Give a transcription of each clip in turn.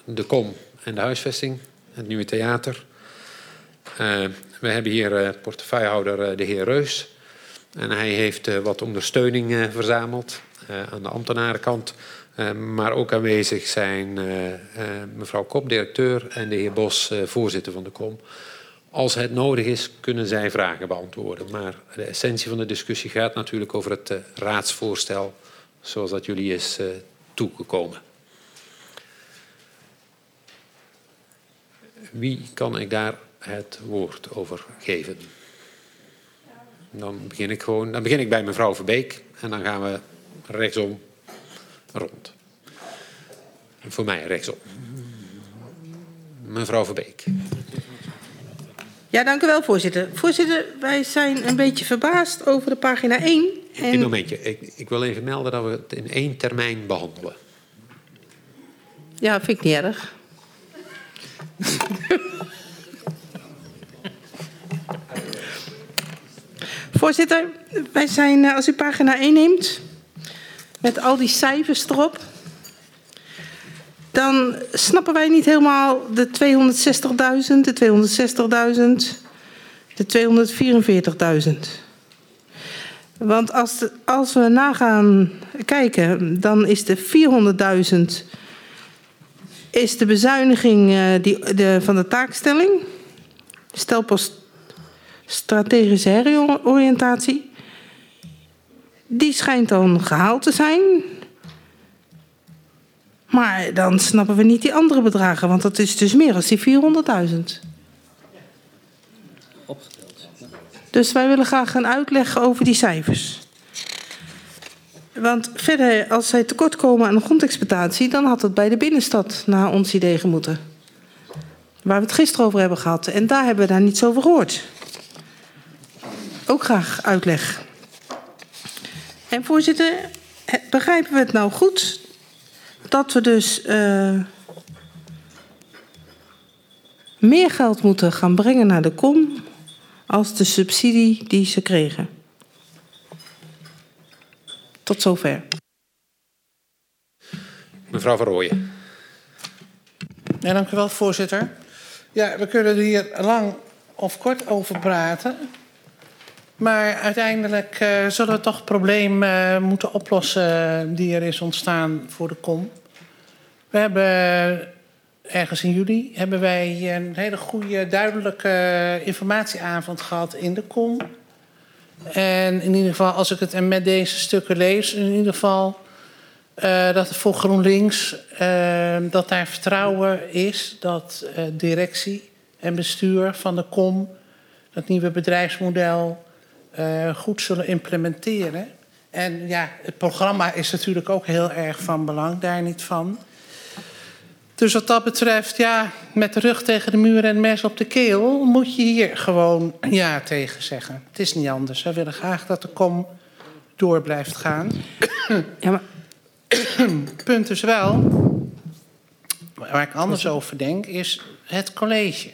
de kom en de huisvesting, het nieuwe theater. We hebben hier portefeuillehouder de heer Reus. En hij heeft wat ondersteuning verzameld aan de ambtenarenkant. Maar ook aanwezig zijn mevrouw Kop, directeur, en de heer Bos, voorzitter van de kom. Als het nodig is, kunnen zij vragen beantwoorden. Maar de essentie van de discussie gaat natuurlijk over het raadsvoorstel zoals dat jullie is toegekomen. Wie kan ik daar het woord over geven? Dan begin ik bij mevrouw Verbeek en dan gaan we rechtsom rond. Voor mij rechtsom. Mevrouw Verbeek. Ja, dank u wel, voorzitter. Voorzitter, wij zijn een beetje verbaasd over de pagina 1. Een momentje. Ik wil even melden dat we het in 1 termijn behandelen. Ja, vind ik niet erg. Voorzitter, wij zijn, als u pagina 1 neemt, met al die cijfers erop, dan snappen wij niet helemaal de 260.000, de 260.000, de 244.000. Want als we nagaan kijken, dan is de 400.000 is de bezuiniging van de taakstelling. Stelpost strategische heroriëntatie. Die schijnt dan gehaald te zijn. Maar dan snappen we niet die andere bedragen, want dat is dus meer dan die 400.000. Dus wij willen graag een uitleg over die cijfers. Want verder, als zij tekortkomen aan de grondexploitatie, dan had het bij de binnenstad naar ons idee gemoeten. Waar we het gisteren over hebben gehad. En daar hebben we daar niets over gehoord. Ook graag uitleg. En voorzitter, begrijpen we het nou goed dat we dus meer geld moeten gaan brengen naar de kom als de subsidie die ze kregen? Tot zover. Mevrouw Van Rooyen. Ja, dank u wel, voorzitter. Ja, we kunnen er hier lang of kort over praten. Maar uiteindelijk zullen we toch het probleem moeten oplossen die er is ontstaan voor de kom. We hebben ergens in juli hebben wij een hele goede, duidelijke informatieavond gehad in de kom. En in ieder geval, als ik het met deze stukken lees, in ieder geval dat het voor GroenLinks, dat daar vertrouwen is dat directie en bestuur van de kom dat nieuwe bedrijfsmodel goed zullen implementeren. En ja, het programma is natuurlijk ook heel erg van belang, daar niet van. Dus wat dat betreft, ja, met de rug tegen de muur en mes op de keel moet je hier gewoon ja tegen zeggen. Het is niet anders. We willen graag dat de kom door blijft gaan. Ja, maar punt is wel, waar ik anders over denk, is het college.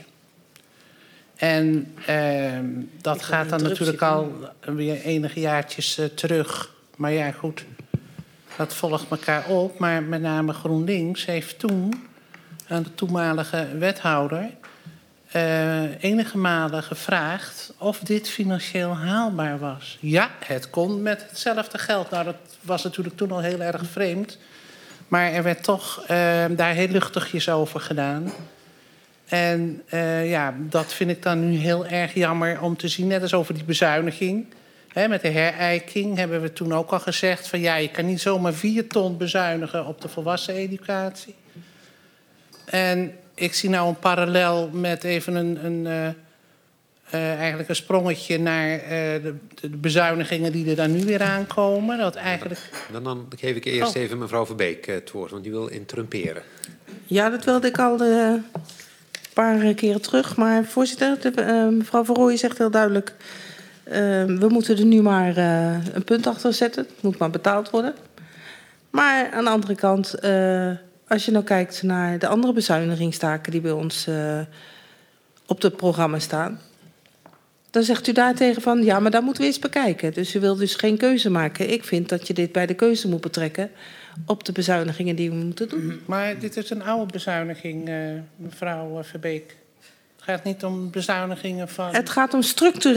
En dat gaat dan natuurlijk al weer enige jaartjes terug. Maar ja, goed, dat volgt elkaar op. Maar met name GroenLinks heeft toen aan de toenmalige wethouder enige malen gevraagd of dit financieel haalbaar was. Ja, het kon met hetzelfde geld. Nou, dat was natuurlijk toen al heel erg vreemd. Maar er werd toch daar heel luchtigjes over gedaan. En ja, dat vind ik dan nu heel erg jammer om te zien. Net als over die bezuiniging. Met de herijking hebben we toen ook al gezegd van ja, je kan niet zomaar 4 ton bezuinigen op de volwassen educatie. En ik zie nou een parallel met even eigenlijk een sprongetje naar de bezuinigingen die er dan nu weer aankomen. Dat eigenlijk... Dan geef ik eerst even mevrouw Verbeek het woord, want die wil interrumperen. Ja, dat wilde ik al een paar keren terug. Maar voorzitter, mevrouw Van Rooyen zegt heel duidelijk, we moeten er nu maar een punt achter zetten. Het moet maar betaald worden. Maar aan de andere kant, als je nou kijkt naar de andere bezuinigingstaken die bij ons op het programma staan, dan zegt u daartegen van, ja, maar daar moeten we eens bekijken. Dus u wil dus geen keuze maken. Ik vind dat je dit bij de keuze moet betrekken. op de bezuinigingen die we moeten doen. Maar dit is een oude bezuiniging, mevrouw Verbeek. Het gaat niet om bezuinigingen van... Het gaat om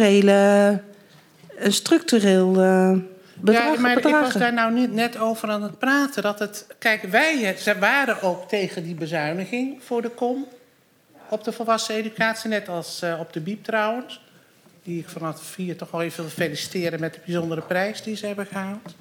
een structureel bedrag. Ja, maar ik was bedragen. daar nou net over aan het praten. Kijk, wij waren ook tegen die bezuiniging voor de kom. Op de volwassen educatie, net als op de BIEB trouwens. Die ik vanaf 4 toch wel even wil feliciteren met de bijzondere prijs die ze hebben gehaald.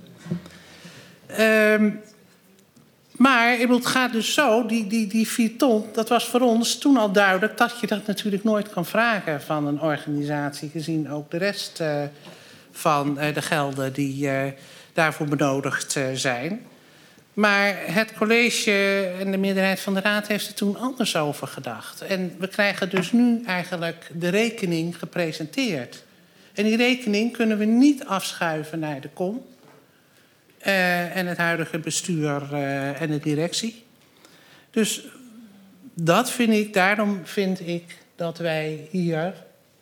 Maar het gaat dus zo, die 4 ton, dat was voor ons toen al duidelijk dat je dat natuurlijk nooit kan vragen van een organisatie, gezien ook de rest van de gelden die daarvoor benodigd zijn. Maar het college en de meerderheid van de raad heeft er toen anders over gedacht. En we krijgen dus nu eigenlijk de rekening gepresenteerd. En die rekening kunnen we niet afschuiven naar de kom. En het huidige bestuur en de directie. Dus daarom vind ik dat wij hier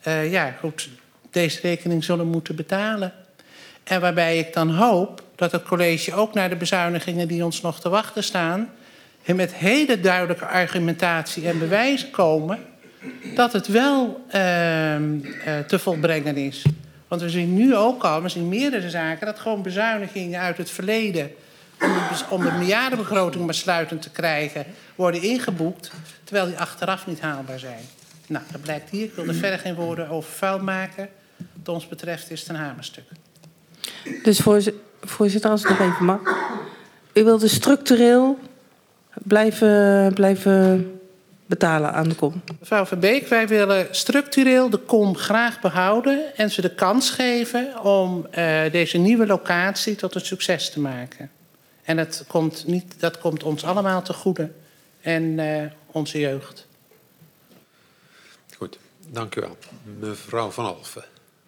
deze rekening zullen moeten betalen. En waarbij ik dan hoop dat het college ook naar de bezuinigingen die ons nog te wachten staan, en met hele duidelijke argumentatie en bewijzen komen dat het wel te volbrengen is. Want we zien nu ook al, we zien meerdere zaken, dat gewoon bezuinigingen uit het verleden om de miljardenbegroting maar sluitend te krijgen, worden ingeboekt, terwijl die achteraf niet haalbaar zijn. Nou, dat blijkt hier. Ik wil er verder geen woorden over vuil maken. Wat ons betreft is het een hamerstuk. Dus voorzitter, als het nog even mag. U wilt dus structureel blijven betalen aan de kom. Mevrouw Verbeek, wij willen structureel de kom graag behouden en ze de kans geven om deze nieuwe locatie tot een succes te maken. En dat komt ons allemaal te goede en onze jeugd. Goed, dank u wel. Mevrouw Van Alphen.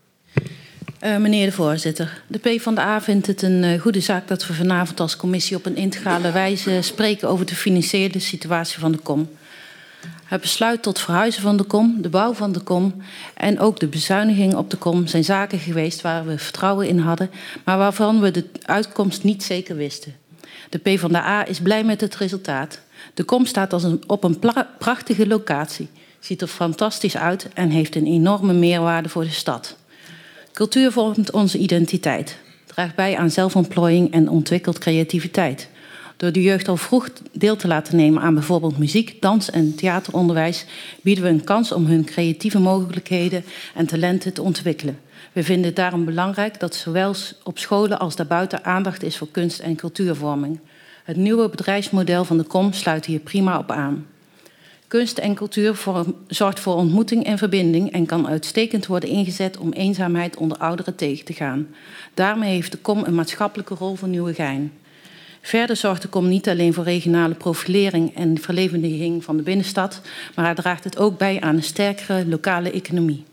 Meneer de voorzitter, de PvdA vindt het een goede zaak dat we vanavond als commissie op een integrale wijze spreken over de financiële situatie van de kom. Het besluit tot verhuizen van de kom, de bouw van de kom en ook de bezuiniging op de kom zijn zaken geweest waar we vertrouwen in hadden, maar waarvan we de uitkomst niet zeker wisten. De PvdA is blij met het resultaat. De kom staat op een prachtige locatie, ziet er fantastisch uit en heeft een enorme meerwaarde voor de stad. Cultuur vormt onze identiteit, draagt bij aan zelfontplooiing en ontwikkelt creativiteit. Door de jeugd al vroeg deel te laten nemen aan bijvoorbeeld muziek, dans en theateronderwijs bieden we een kans om hun creatieve mogelijkheden en talenten te ontwikkelen. We vinden het daarom belangrijk dat zowel op scholen als daarbuiten aandacht is voor kunst- en cultuurvorming. Het nieuwe bedrijfsmodel van de kom sluit hier prima op aan. Kunst en cultuur zorgt voor ontmoeting en verbinding en kan uitstekend worden ingezet om eenzaamheid onder ouderen tegen te gaan. Daarmee heeft de kom een maatschappelijke rol voor Nieuwegein. Verder zorgt de kom niet alleen voor regionale profilering en verlevendiging van de binnenstad, maar hij draagt het ook bij aan een sterkere lokale economie.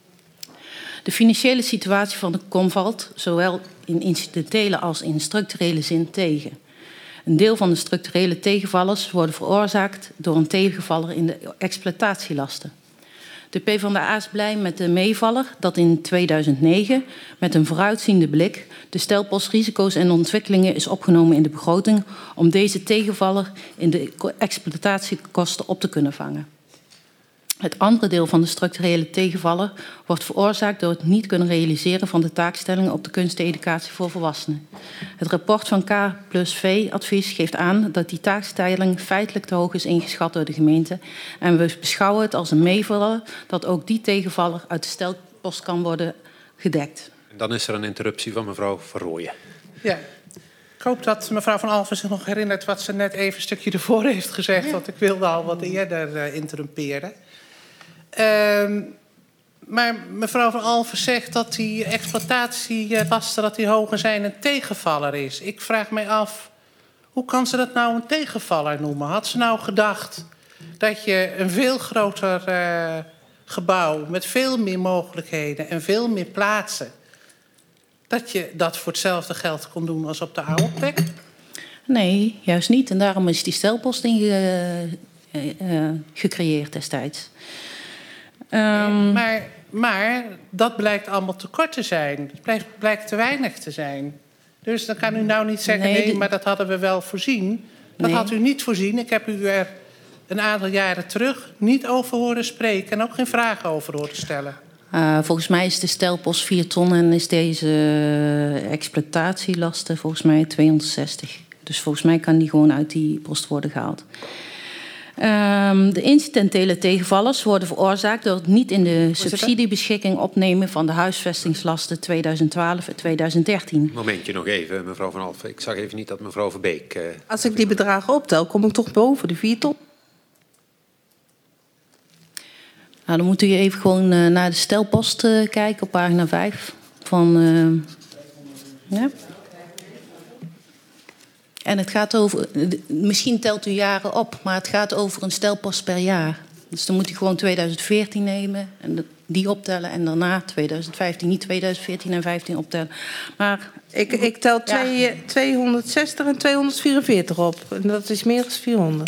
De financiële situatie van de kom valt, zowel in incidentele als in structurele zin, tegen. Een deel van de structurele tegenvallers worden veroorzaakt door een tegenvaller in de exploitatielasten. De PvdA is blij met de meevaller dat in 2009 met een vooruitziende blik de stelpost risico's en ontwikkelingen is opgenomen in de begroting om deze tegenvaller in de exploitatiekosten op te kunnen vangen. Het andere deel van de structurele tegenvaller wordt veroorzaakt door het niet kunnen realiseren van de taakstellingen op de kunsteducatie voor volwassenen. Het rapport van K+V-advies geeft aan dat die taakstelling feitelijk te hoog is ingeschat door de gemeente en we beschouwen het als een meevaller dat ook die tegenvaller uit de stelpost kan worden gedekt. En dan is er een interruptie van mevrouw Van Rooyen. Ja. Ik hoop dat mevrouw Van Alphen zich nog herinnert wat ze net even een stukje ervoor heeft gezegd, want ik wilde al wat eerder interrumperen. Maar mevrouw Van Alphen zegt dat die exploitatielasten dat die hoger zijn een tegenvaller is. Ik vraag mij af, hoe kan ze dat nou een tegenvaller noemen? Had ze nou gedacht dat je een veel groter gebouw met veel meer mogelijkheden en veel meer plaatsen, dat je dat voor hetzelfde geld kon doen als op de oude plek? Nee, juist niet. En daarom is die stelpost gecreëerd destijds. Maar dat blijkt allemaal tekort te zijn. Het blijkt te weinig te zijn. Dus dan kan u nou niet zeggen, nee, maar dat hadden we wel voorzien. Dat had u niet voorzien. Ik heb u er een aantal jaren terug niet over horen spreken en ook geen vragen over horen stellen. Volgens mij is de stelpost 4 ton en is deze exploitatielasten volgens mij 260. Dus volgens mij kan die gewoon uit die post worden gehaald. De incidentele tegenvallers worden veroorzaakt door het niet in de subsidiebeschikking opnemen van de huisvestingslasten 2012 en 2013. Momentje nog even, mevrouw Van Alphen. Ik zag even niet dat mevrouw Verbeek... Als ik die bedragen optel, kom ik toch boven de 4 ton? Nou, dan moet u even gewoon naar de stelpost kijken op pagina 5 van... ja. En het gaat over... Misschien telt u jaren op, maar het gaat over een stelpost per jaar. Dus dan moet u gewoon 2014 nemen en die optellen en daarna 2015. Niet 2014 en 2015 optellen. Maar... Ik tel 260 en 244 op. En dat is meer dan 400.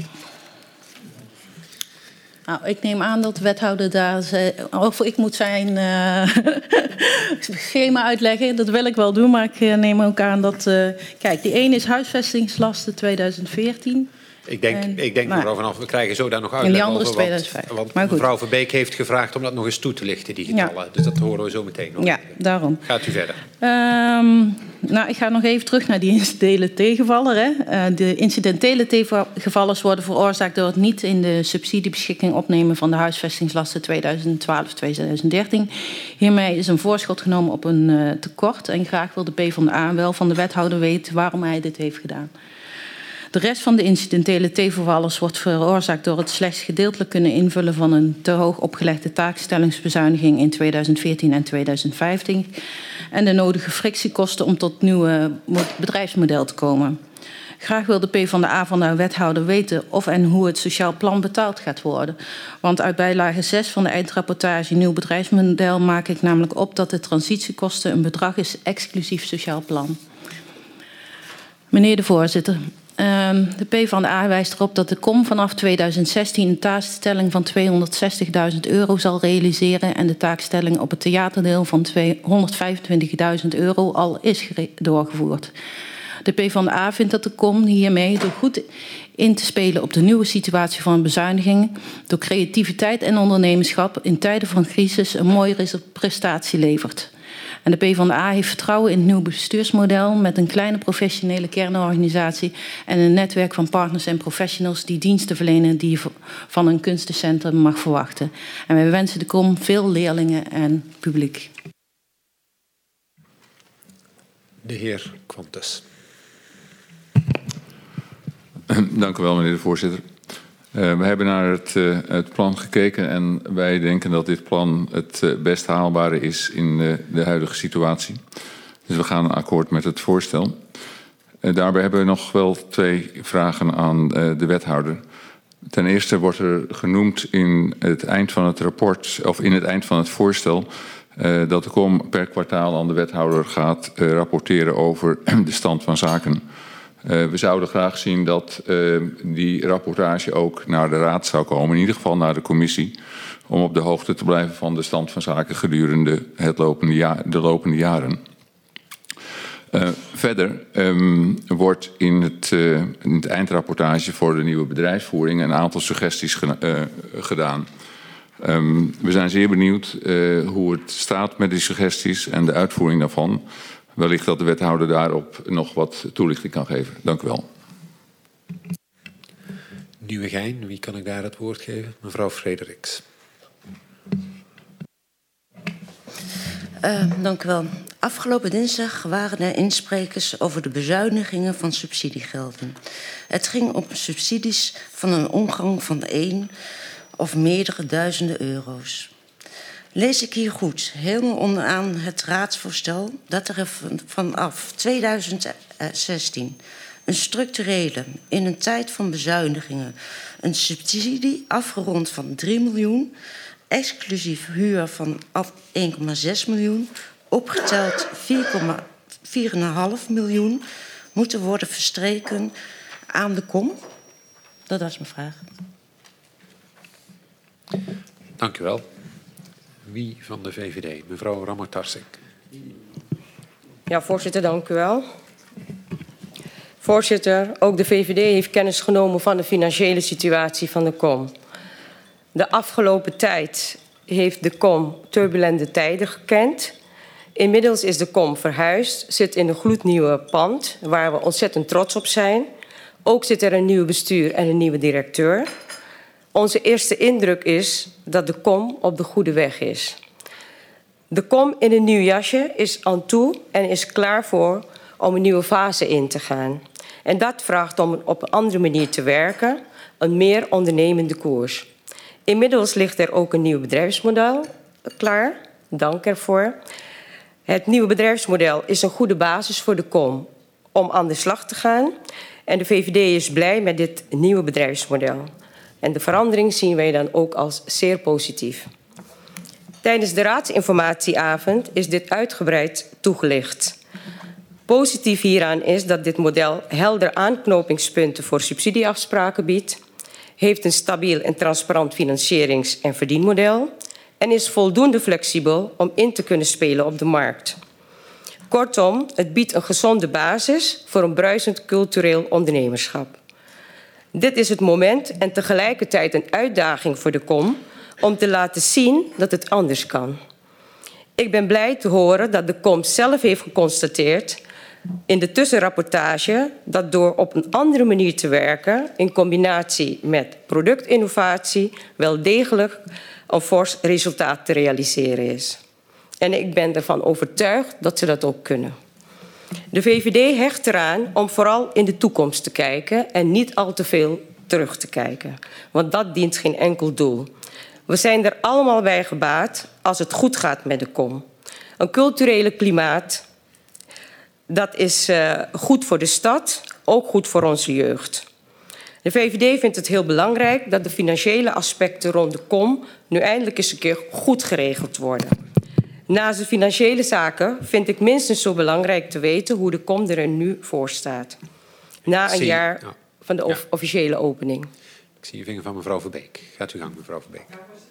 Nou, ik neem aan dat de wethouder daar... Of ik moet zijn schema uitleggen. Dat wil ik wel doen, maar ik neem ook aan dat... kijk, die ene is huisvestingslasten 2014. Ik denk mevrouw Van Alphen, we krijgen zo daar nog uit. En die andere is 2005. Want maar goed. Mevrouw Verbeek heeft gevraagd om dat nog eens toe te lichten, die getallen. Ja. Dus dat horen we zo meteen nog. Ja, daarom. Gaat u verder. Nou, ik ga nog even terug naar die incidentele tegenvaller. Hè. De incidentele tegenvallers worden veroorzaakt door het niet in de subsidiebeschikking opnemen van de huisvestingslasten 2012-2013. Hiermee is een voorschot genomen op een tekort. En graag wil de PvdA wel van de wethouder weten waarom hij dit heeft gedaan. De rest van de incidentele tegenvallers wordt veroorzaakt door het slechts gedeeltelijk kunnen invullen van een te hoog opgelegde taakstellingsbezuiniging in 2014 en 2015 en de nodige frictiekosten om tot het nieuwe bedrijfsmodel te komen. Graag wil de PvdA van de wethouder weten of en hoe het sociaal plan betaald gaat worden. Want uit bijlage 6 van de eindrapportage Nieuw bedrijfsmodel maak ik namelijk op dat de transitiekosten een bedrag is exclusief sociaal plan. Meneer de voorzitter. De PvdA wijst erop dat de KOM vanaf 2016 een taakstelling van €260.000 zal realiseren en de taakstelling op het theaterdeel van €125.000 al is doorgevoerd. De PvdA vindt dat de KOM hiermee door goed in te spelen op de nieuwe situatie van bezuinigingen, door creativiteit en ondernemerschap in tijden van crisis een mooie prestatie levert. En de PvdA heeft vertrouwen in het nieuwe bestuursmodel met een kleine professionele kernorganisatie en een netwerk van partners en professionals die diensten verlenen die je van een kunstencentrum mag verwachten. En wij wensen de KOM veel leerlingen en publiek. De heer Quantes. Dank u wel, meneer de voorzitter. We hebben naar het plan gekeken en wij denken dat dit plan het best haalbare is in de huidige situatie. Dus we gaan akkoord met het voorstel. Daarbij hebben we nog wel 2 vragen aan de wethouder. Ten eerste wordt er genoemd in het eind van het rapport, of in het eind van het voorstel, dat de KOM per kwartaal aan de wethouder gaat rapporteren over de stand van zaken. We zouden graag zien dat die rapportage ook naar de raad zou komen, in ieder geval naar de commissie, om op de hoogte te blijven van de stand van zaken gedurende de lopende jaren. Verder wordt in het eindrapportage voor de nieuwe bedrijfsvoering een aantal suggesties gedaan. We zijn zeer benieuwd hoe het staat met die suggesties en de uitvoering daarvan. Wellicht dat de wethouder daarop nog wat toelichting kan geven. Dank u wel. Nieuwegein, wie kan ik daar het woord geven? Mevrouw Frederiks. Dank u wel. Afgelopen dinsdag waren er insprekers over de bezuinigingen van subsidiegelden. Het ging om subsidies van een omvang van 1 of meerdere duizenden euro's. Lees ik hier goed, helemaal onderaan het raadsvoorstel, dat er vanaf 2016 een structurele, in een tijd van bezuinigingen, een subsidie afgerond van 3 miljoen, exclusief huur van 1,6 miljoen, opgeteld 4,5 miljoen, moeten worden verstreken aan de KOM? Dat was mijn vraag. Dank u wel. Wie van de VVD? Mevrouw Ramatarsing. Ja, voorzitter, dank u wel. Voorzitter, ook de VVD heeft kennis genomen van de financiële situatie van de KOM. De afgelopen tijd heeft de KOM turbulente tijden gekend. Inmiddels is de KOM verhuisd, zit in een gloednieuwe pand waar we ontzettend trots op zijn. Ook zit er een nieuw bestuur en een nieuwe directeur. Onze eerste indruk is dat de KOM op de goede weg is. De KOM in een nieuw jasje is aan toe en is klaar voor om een nieuwe fase in te gaan. En dat vraagt om op een andere manier te werken, een meer ondernemende koers. Inmiddels ligt er ook een nieuw bedrijfsmodel klaar. Dank ervoor. Het nieuwe bedrijfsmodel is een goede basis voor de KOM om aan de slag te gaan. En de VVD is blij met dit nieuwe bedrijfsmodel. En de verandering zien wij dan ook als zeer positief. Tijdens de raadsinformatieavond is dit uitgebreid toegelicht. Positief hieraan is dat dit model helder aanknopingspunten voor subsidieafspraken biedt, heeft een stabiel en transparant financierings- en verdienmodel en is voldoende flexibel om in te kunnen spelen op de markt. Kortom, het biedt een gezonde basis voor een bruisend cultureel ondernemerschap. Dit is het moment en tegelijkertijd een uitdaging voor de KOM om te laten zien dat het anders kan. Ik ben blij te horen dat de KOM zelf heeft geconstateerd in de tussenrapportage dat door op een andere manier te werken in combinatie met productinnovatie wel degelijk een fors resultaat te realiseren is. En ik ben ervan overtuigd dat ze dat ook kunnen. De VVD hecht eraan om vooral in de toekomst te kijken en niet al te veel terug te kijken. Want dat dient geen enkel doel. We zijn er allemaal bij gebaat als het goed gaat met de KOM. Een culturele klimaat, dat is goed voor de stad, ook goed voor onze jeugd. De VVD vindt het heel belangrijk dat de financiële aspecten rond de KOM nu eindelijk eens een keer goed geregeld worden. Naast de financiële zaken vind ik minstens zo belangrijk te weten hoe de KOM er nu voor staat. Na een jaar van de officiële opening. Ik zie je vinger van mevrouw Verbeek. Gaat u gang, mevrouw Verbeek.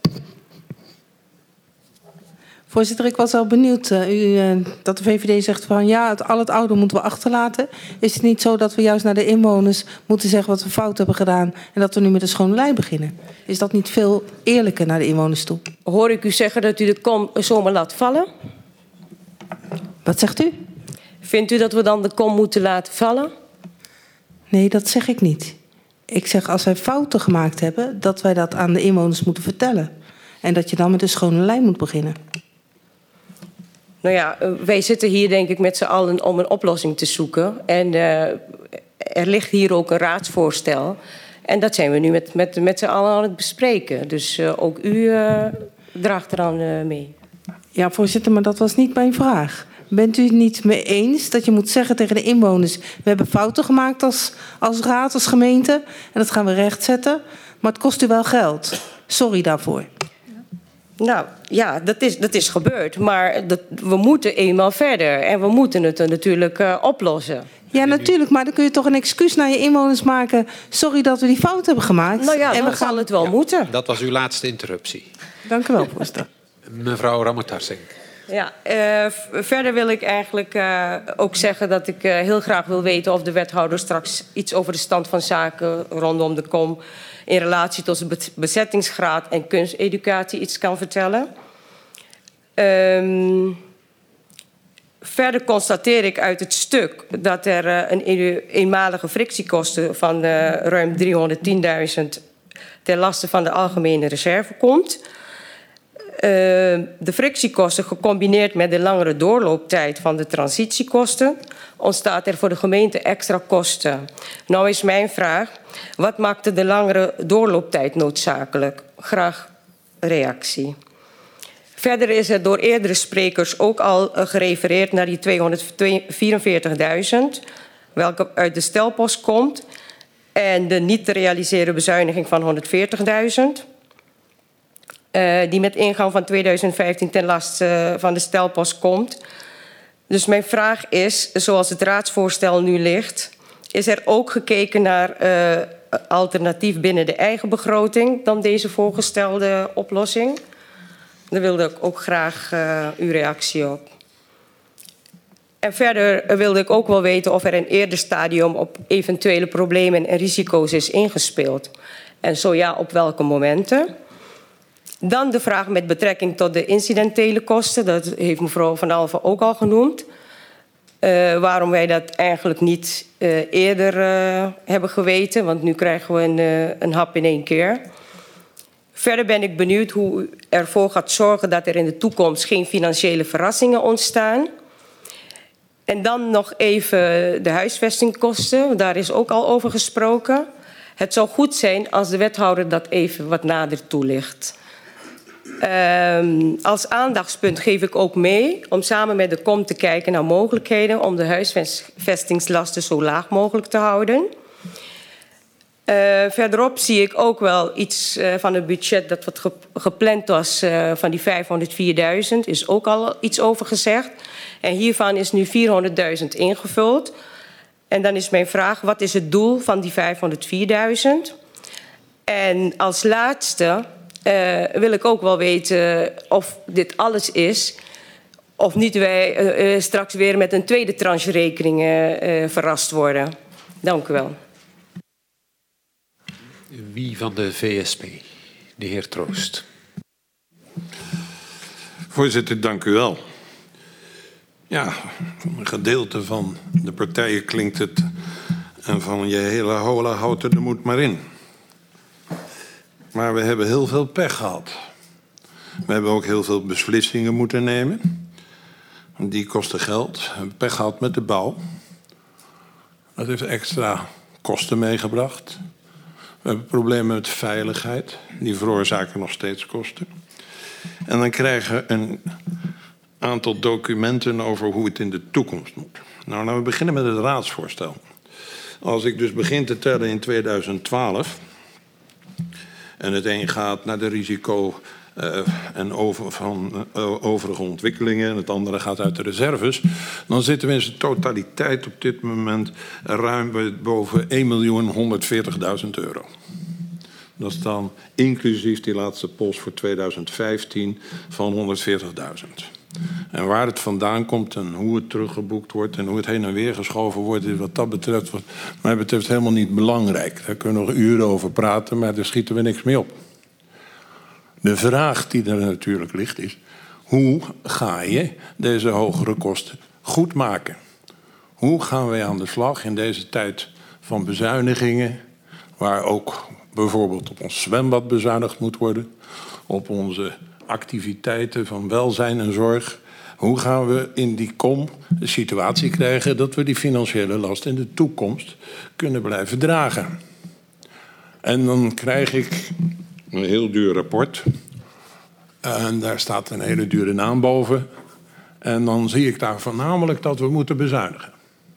Voorzitter, ik was al benieuwd dat de VVD zegt van ja, al het oude moeten we achterlaten. Is het niet zo dat we juist naar de inwoners moeten zeggen wat we fout hebben gedaan en dat we nu met een schone lei beginnen? Is dat niet veel eerlijker naar de inwoners toe? Hoor ik u zeggen dat u de KOM zomaar laat vallen? Wat zegt u? Vindt u dat we dan de KOM moeten laten vallen? Nee, dat zeg ik niet. Ik zeg als wij fouten gemaakt hebben, dat wij dat aan de inwoners moeten vertellen. En dat je dan met een schone lei moet beginnen. Nou ja, wij zitten hier denk ik met z'n allen om een oplossing te zoeken. En er ligt hier ook een raadsvoorstel. En dat zijn we nu met z'n allen aan het bespreken. Dus ook u draagt eraan mee. Ja, voorzitter, maar dat was niet mijn vraag. Bent u het niet mee eens dat je moet zeggen tegen de inwoners, we hebben fouten gemaakt als raad, als gemeente. En dat gaan we rechtzetten. Maar het kost u wel geld. Sorry daarvoor. Nou ja, dat is gebeurd. Maar we moeten eenmaal verder. En we moeten het natuurlijk oplossen. Ja, natuurlijk. Maar dan kun je toch een excuus naar je inwoners maken. Sorry dat we die fout hebben gemaakt. Nou ja, dan zal het wel moeten. Dat was uw laatste interruptie. Dank u wel, voorzitter. Mevrouw Ramatarsing. Ja, verder wil ik eigenlijk ook zeggen dat ik heel graag wil weten of de wethouder straks iets over de stand van zaken rondom de KOM in relatie tot de bezettingsgraad en kunsteducatie iets kan vertellen. Verder constateer ik uit het stuk dat er een eenmalige frictiekosten van ruim 310.000 ten laste van de algemene reserve komt. De frictiekosten gecombineerd met de langere doorlooptijd van de transitiekosten ontstaat er voor de gemeente extra kosten. Nou is mijn vraag, wat maakte de langere doorlooptijd noodzakelijk? Graag reactie. Verder is er door eerdere sprekers ook al gerefereerd naar die 244.000, welke uit de stelpost komt, en de niet te realiseren bezuiniging van 140.000. Die met ingang van 2015 ten laste van de stelpost komt. Dus mijn vraag is, zoals het raadsvoorstel nu ligt, is er ook gekeken naar alternatief binnen de eigen begroting dan deze voorgestelde oplossing? Daar wilde ik ook graag uw reactie op. En verder wilde ik ook wel weten of er in een eerder stadium op eventuele problemen en risico's is ingespeeld. En zo ja, op welke momenten. Dan de vraag met betrekking tot de incidentele kosten. Dat heeft mevrouw Van Alphen ook al genoemd. Waarom wij dat eigenlijk niet eerder hebben geweten. Want nu krijgen we een hap in 1 keer. Verder ben ik benieuwd hoe u ervoor gaat zorgen dat er in de toekomst geen financiële verrassingen ontstaan. En dan nog even de huisvestingkosten. Daar is ook al over gesproken. Het zou goed zijn als de wethouder dat even wat nader toelicht. Als aandachtspunt geef ik ook mee om samen met de KOM te kijken naar mogelijkheden om de huisvestingslasten zo laag mogelijk te houden. Verderop zie ik ook wel iets van het budget dat wat gepland was van die 504.000. Is ook al iets over gezegd. En hiervan is nu 400.000 ingevuld. En dan is mijn vraag, wat is het doel van die 504.000? En als laatste wil ik ook wel weten of dit alles is. Of niet wij straks weer met een tweede tranche rekeningen verrast worden. Dank u wel. Wie van de VSP? De heer Troost. Voorzitter, dank u wel. Ja, van een gedeelte van de partijen klinkt het... en van je hele hola houdt er de moed maar in. Maar we hebben heel veel pech gehad. We hebben ook heel veel beslissingen moeten nemen. Die kosten geld. We hebben pech gehad met de bouw. Dat heeft extra kosten meegebracht. We hebben problemen met veiligheid. Die veroorzaken nog steeds kosten. En dan krijgen we een aantal documenten over hoe het in de toekomst moet. Nou, laten we beginnen met het raadsvoorstel. Als ik dus begin te tellen in 2012... en het een gaat naar de risico en overige ontwikkelingen... en het andere gaat uit de reserves... dan zitten we in zijn totaliteit op dit moment ruim boven 1.140.000 euro. Dat is dan inclusief die laatste post voor 2015 van 140.000. En waar het vandaan komt en hoe het teruggeboekt wordt... en hoe het heen en weer geschoven wordt... is wat dat betreft, wat mij betreft, helemaal niet belangrijk. Daar kunnen we nog uren over praten, maar daar schieten we niks mee op. De vraag die er natuurlijk ligt is... hoe ga je deze hogere kosten goed maken? Hoe gaan wij aan de slag in deze tijd van bezuinigingen... waar ook bijvoorbeeld op ons zwembad bezuinigd moet worden... op onze activiteiten van welzijn en zorg. Hoe gaan we in die KOM de situatie krijgen... dat we die financiële last in de toekomst kunnen blijven dragen? En dan krijg ik een heel duur rapport. En daar staat een hele dure naam boven. En dan zie ik daar voornamelijk dat we moeten bezuinigen.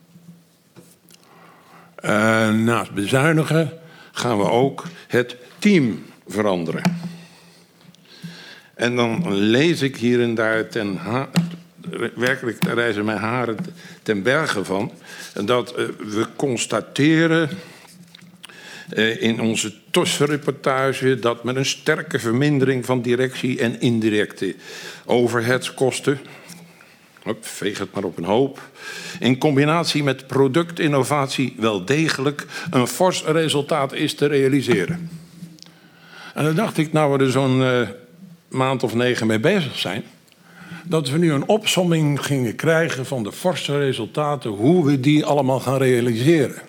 En naast bezuinigen gaan we ook het team veranderen. En dan lees ik hier en daar werkelijk, daar rijzen mijn haren ten berge van... dat we constateren in onze tussenreportage... dat met een sterke vermindering van directie en indirecte overheadskosten... veeg het maar op een hoop... in combinatie met productinnovatie wel degelijk... een fors resultaat is te realiseren. En dan dacht ik, nou we er zo'n... maand of 9 mee bezig zijn... dat we nu een opsomming gingen krijgen van de forse resultaten... hoe we die allemaal gaan realiseren.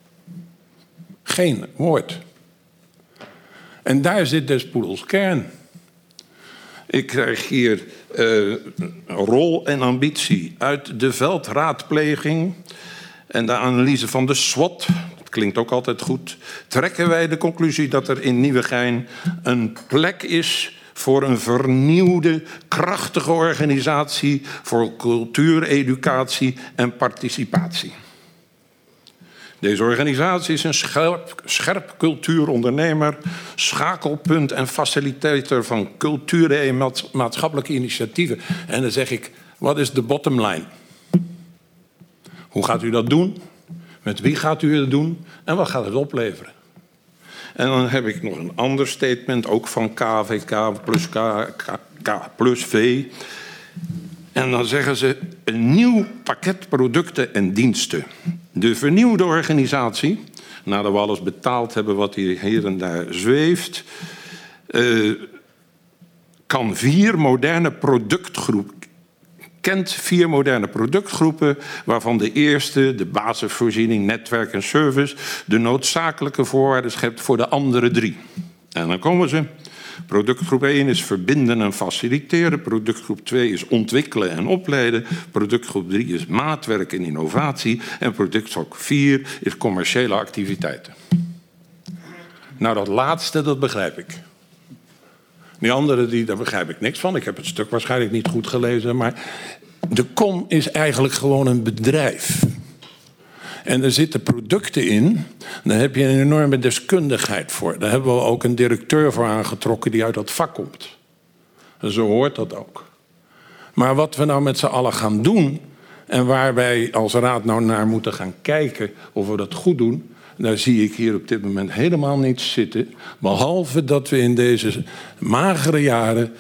Geen woord. En daar zit des poedels kern. Ik krijg hier rol en ambitie uit de veldraadpleging... en de analyse van de SWOT... klinkt ook altijd goed... trekken wij de conclusie dat er in Nieuwegein een plek is... voor een vernieuwde, krachtige organisatie... voor cultuur, educatie en participatie. Deze organisatie is een scherp cultuurondernemer... schakelpunt en facilitator van cultuur en maatschappelijke initiatieven. En dan zeg ik, wat is de bottom line? Hoe gaat u dat doen? Met wie gaat u het doen? En wat gaat het opleveren? En dan heb ik nog een ander statement, ook van KVK plus K plus V. En dan zeggen ze een nieuw pakket producten en diensten. De vernieuwde organisatie, nadat we alles betaald hebben wat hier en daar zweeft, kent 4 moderne productgroepen, waarvan de eerste, de basisvoorziening, netwerk en service, de noodzakelijke voorwaarden schept voor de andere 3. En dan komen ze. Productgroep 1 is verbinden en faciliteren. Productgroep 2 is ontwikkelen en opleiden. Productgroep 3 is maatwerk en innovatie. En productgroep 4 is commerciële activiteiten. Nou, dat laatste, dat begrijp ik. Die andere, daar begrijp ik niks van. Ik heb het stuk waarschijnlijk niet goed gelezen. Maar de KOM is eigenlijk gewoon een bedrijf. En er zitten producten in, daar heb je een enorme deskundigheid voor. Daar hebben we ook een directeur voor aangetrokken die uit dat vak komt. En zo hoort dat ook. Maar wat we nou met z'n allen gaan doen, en waar wij als raad nou naar moeten gaan kijken of we dat goed doen, daar zie ik hier op dit moment helemaal niets zitten. Behalve dat we in deze magere jaren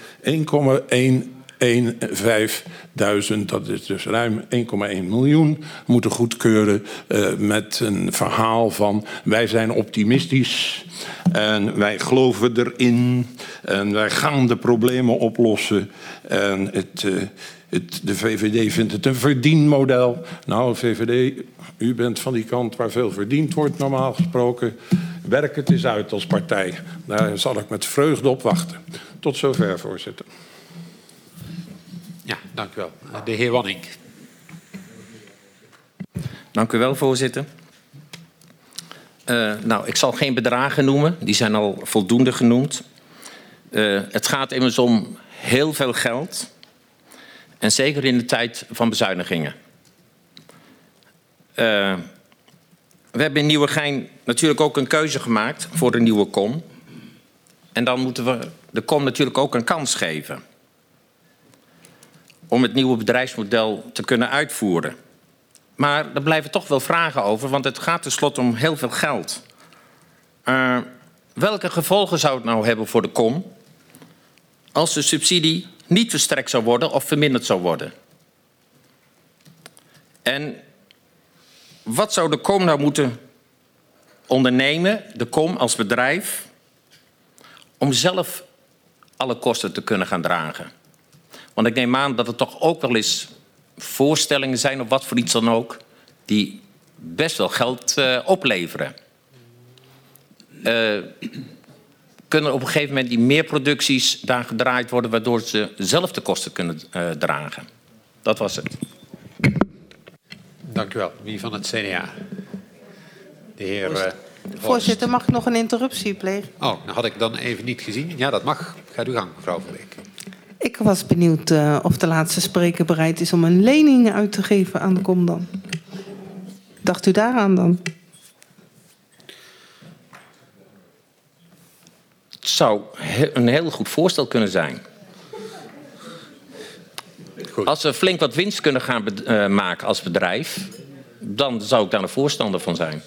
1,115.000, dat is dus ruim 1,1 miljoen, moeten goedkeuren met een verhaal van wij zijn optimistisch en wij geloven erin en wij gaan de problemen oplossen. En de VVD vindt het een verdienmodel. Nou, VVD, u bent van die kant waar veel verdiend wordt normaal gesproken. Werk het eens uit als partij. Daar zal ik met vreugde op wachten. Tot zover, voorzitter. Ja, dank u wel. De heer Wanning. Dank u wel, voorzitter. Nou, ik zal geen bedragen noemen. Die zijn al voldoende genoemd. Het gaat immers om heel veel geld. En zeker in de tijd van bezuinigingen. We hebben in Nieuwegein natuurlijk ook een keuze gemaakt voor de nieuwe KOM. En dan moeten we de KOM natuurlijk ook een kans geven. Om het nieuwe bedrijfsmodel te kunnen uitvoeren. Maar er blijven toch wel vragen over, want het gaat tenslotte om heel veel geld. Welke gevolgen zou het nou hebben voor de KOM als de subsidie niet verstrekt zou worden of verminderd zou worden? En wat zou de KOM nou moeten ondernemen, de KOM als bedrijf, om zelf alle kosten te kunnen gaan dragen? Want ik neem aan dat er toch ook wel eens voorstellingen zijn, of wat voor iets dan ook, die best wel geld opleveren. Kunnen op een gegeven moment die meerproducties daar gedraaid worden, waardoor ze zelf de kosten kunnen dragen? Dat was het. Dank u wel. Wie van het CDA? De heer... Voorzitter, mag ik nog een interruptie plegen? Oh, dat had ik dan even niet gezien. Ja, dat mag. Gaat uw gang, mevrouw Van Beek. Ik was benieuwd of de laatste spreker bereid is om een lening uit te geven aan de KOM dan. Dacht u daaraan dan? Het zou een heel goed voorstel kunnen zijn. Goed. Als we flink wat winst kunnen gaan maken als bedrijf, dan zou ik daar een voorstander van zijn.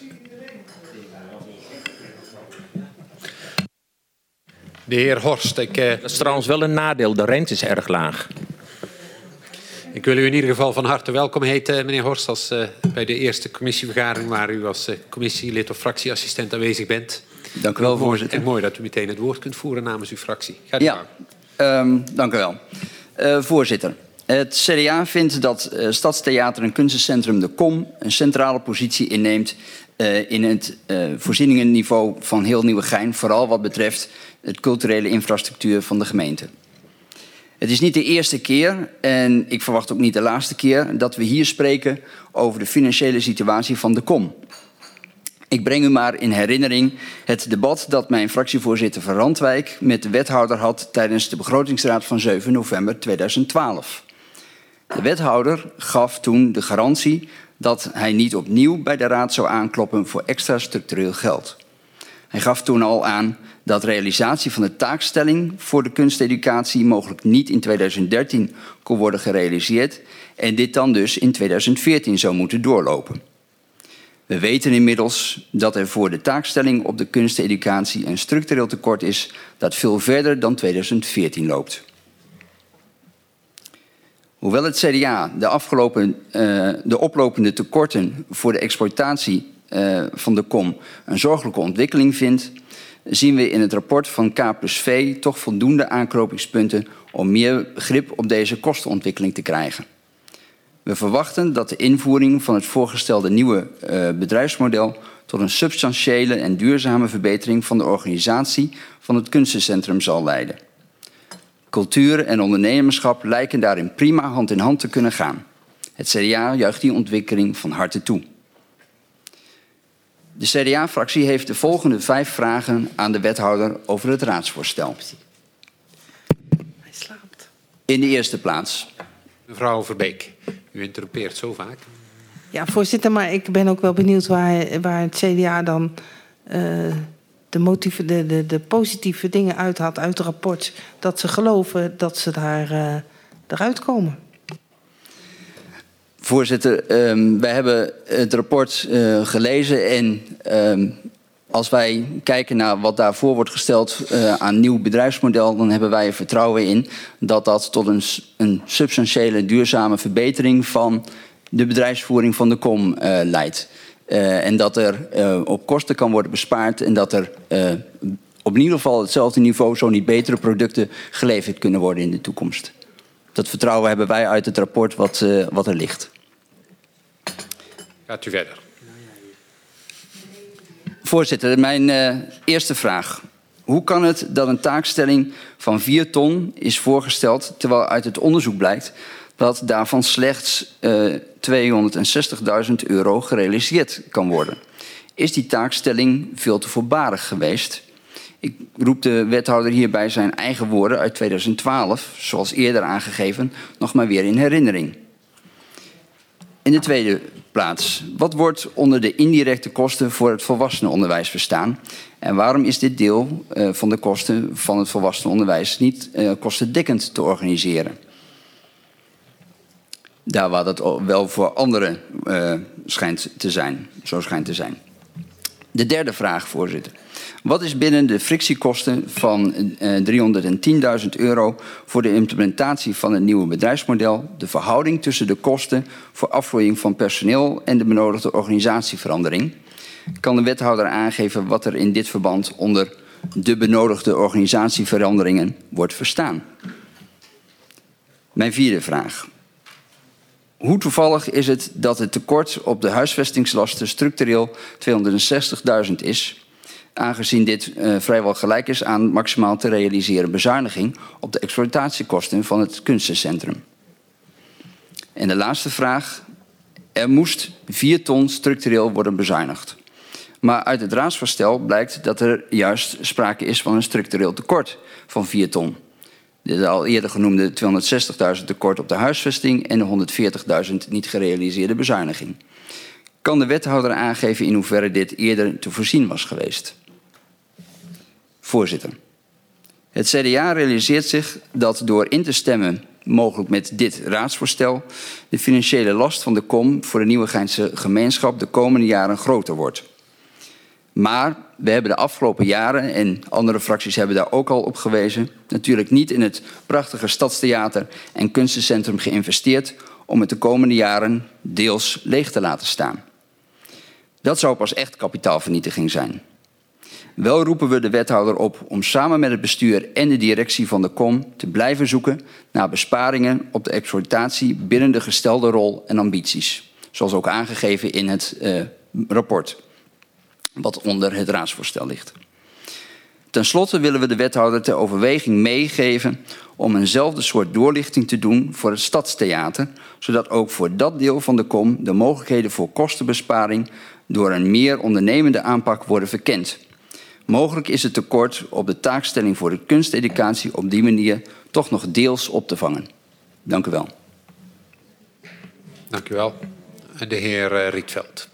De heer Horst. Dat is trouwens wel een nadeel. De rente is erg laag. Ik wil u in ieder geval van harte welkom heten, meneer Horst, als bij de eerste commissievergadering waar u als commissielid of fractieassistent aanwezig bent. Dank u wel, voorzitter. En mooi dat u meteen het woord kunt voeren namens uw fractie. Gaat u gang. Dank u wel. Voorzitter, het CDA vindt dat Stadstheater en Kunstencentrum de KOM een centrale positie inneemt in het voorzieningenniveau van heel Nieuwegein, vooral wat betreft het culturele infrastructuur van de gemeente. Het is niet de eerste keer, en ik verwacht ook niet de laatste keer, dat we hier spreken over de financiële situatie van de KOM. Ik breng u maar in herinnering het debat dat mijn fractievoorzitter Van Randwijk met de wethouder had tijdens de begrotingsraad van 7 november 2012. De wethouder gaf toen de garantie dat hij niet opnieuw bij de raad zou aankloppen voor extra structureel geld. Hij gaf toen al aan dat realisatie van de taakstelling voor de kunsteducatie mogelijk niet in 2013 kon worden gerealiseerd en dit dan dus in 2014 zou moeten doorlopen. We weten inmiddels dat er voor de taakstelling op de kunsteducatie een structureel tekort is dat veel verder dan 2014 loopt. Hoewel het CDA de oplopende tekorten voor de exploitatie van de kom een zorgelijke ontwikkeling vindt, zien we in het rapport van K+V toch voldoende aanknopingspunten om meer grip op deze kostenontwikkeling te krijgen. We verwachten dat de invoering van het voorgestelde nieuwe bedrijfsmodel tot een substantiële en duurzame verbetering van de organisatie van het kunstencentrum zal leiden. Cultuur en ondernemerschap lijken daarin prima hand in hand te kunnen gaan. Het CDA juicht die ontwikkeling van harte toe. De CDA-fractie heeft de volgende 5 vragen aan de wethouder over het raadsvoorstel. Hij slaapt. In de eerste plaats. Mevrouw Verbeek, u interrumpeert zo vaak. Ja, voorzitter, maar ik ben ook wel benieuwd waar het CDA dan de positieve dingen uithaalt uit het rapport. Dat ze geloven dat ze eruit komen. Voorzitter, wij hebben het rapport gelezen en als wij kijken naar wat daarvoor wordt gesteld aan nieuw bedrijfsmodel, dan hebben wij er vertrouwen in dat dat tot een substantiële duurzame verbetering van de bedrijfsvoering van de kom leidt. En dat er op kosten kan worden bespaard en dat er op in ieder geval hetzelfde niveau, zo niet betere producten geleverd kunnen worden in de toekomst. Dat vertrouwen hebben wij uit het rapport wat er ligt. Gaat u verder. Voorzitter, mijn eerste vraag. Hoe kan het dat een taakstelling van 4 ton is voorgesteld, terwijl uit het onderzoek blijkt dat daarvan slechts €260.000 gerealiseerd kan worden? Is die taakstelling veel te voorbarig geweest? Ik roep de wethouder hierbij zijn eigen woorden uit 2012, zoals eerder aangegeven, nog maar weer in herinnering. In de tweede plaats, wat wordt onder de indirecte kosten voor het volwassenenonderwijs verstaan? En waarom is dit deel van de kosten van het volwassenenonderwijs niet kostendekkend te organiseren? Daar waar dat wel voor anderen schijnt te zijn. De derde vraag, voorzitter. Wat is binnen de frictiekosten van €310.000 voor de implementatie van het nieuwe bedrijfsmodel de verhouding tussen de kosten voor afvloeiing van personeel en de benodigde organisatieverandering? Kan de wethouder aangeven wat er in dit verband onder de benodigde organisatieveranderingen wordt verstaan? Mijn vierde vraag. Hoe toevallig is het dat het tekort op de huisvestingslasten structureel €260.000 is, aangezien dit vrijwel gelijk is aan maximaal te realiseren bezuiniging op de exploitatiekosten van het kunstencentrum? En de laatste vraag. Er moest 4 ton structureel worden bezuinigd. Maar uit het raadsvoorstel blijkt dat er juist sprake is van een structureel tekort van 4 ton. De al eerder genoemde €260.000 tekort op de huisvesting en de €140.000 niet gerealiseerde bezuiniging. Kan de wethouder aangeven in hoeverre dit eerder te voorzien was geweest? Voorzitter. Het CDA realiseert zich dat door in te stemmen, mogelijk met dit raadsvoorstel, de financiële last van de kom voor de Nieuwegeinse gemeenschap de komende jaren groter wordt. Maar we hebben de afgelopen jaren, en andere fracties hebben daar ook al op gewezen, natuurlijk niet in het prachtige Stadstheater en Kunstencentrum geïnvesteerd om het de komende jaren deels leeg te laten staan. Dat zou pas echt kapitaalvernietiging zijn. Wel roepen we de wethouder op om samen met het bestuur en de directie van de kom te blijven zoeken naar besparingen op de exploitatie binnen de gestelde rol en ambities. Zoals ook aangegeven in het rapport, wat onder het raadsvoorstel ligt. Ten slotte willen we de wethouder ter overweging meegeven om eenzelfde soort doorlichting te doen voor het Stadstheater, zodat ook voor dat deel van de kom de mogelijkheden voor kostenbesparing door een meer ondernemende aanpak worden verkend. Mogelijk is het tekort op de taakstelling voor de kunsteducatie op die manier toch nog deels op te vangen. Dank u wel. Dank u wel. De heer Rietveld.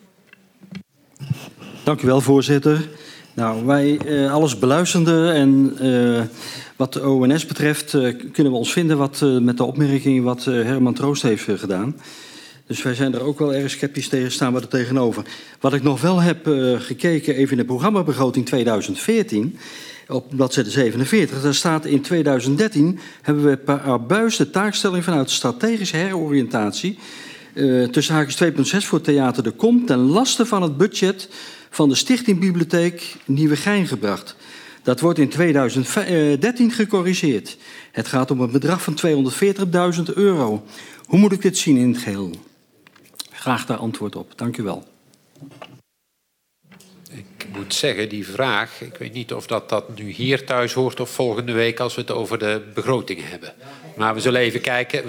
Dank u wel, voorzitter. Nou, wij alles beluisterende en wat de ONS betreft kunnen we ons vinden met de opmerkingen wat Herman Troost heeft gedaan. Dus wij zijn er ook wel erg sceptisch tegen, staan we er tegenover. Wat ik nog wel heb gekeken, even in de programmabegroting 2014... op bladzijde 47. Daar staat in 2013 hebben we per abuis de taakstelling vanuit strategische heroriëntatie tussen haakjes 2.6 voor Theater de Kom ten laste van het budget van de Stichting Bibliotheek Nieuwegein gebracht. Dat wordt in 2013 gecorrigeerd. Het gaat om een bedrag van €240.000. Hoe moet ik dit zien in het geheel? Graag daar antwoord op. Dank u wel. Ik moet zeggen, die vraag, ik weet niet of dat nu hier thuis hoort of volgende week als we het over de begroting hebben. Maar we zullen even kijken.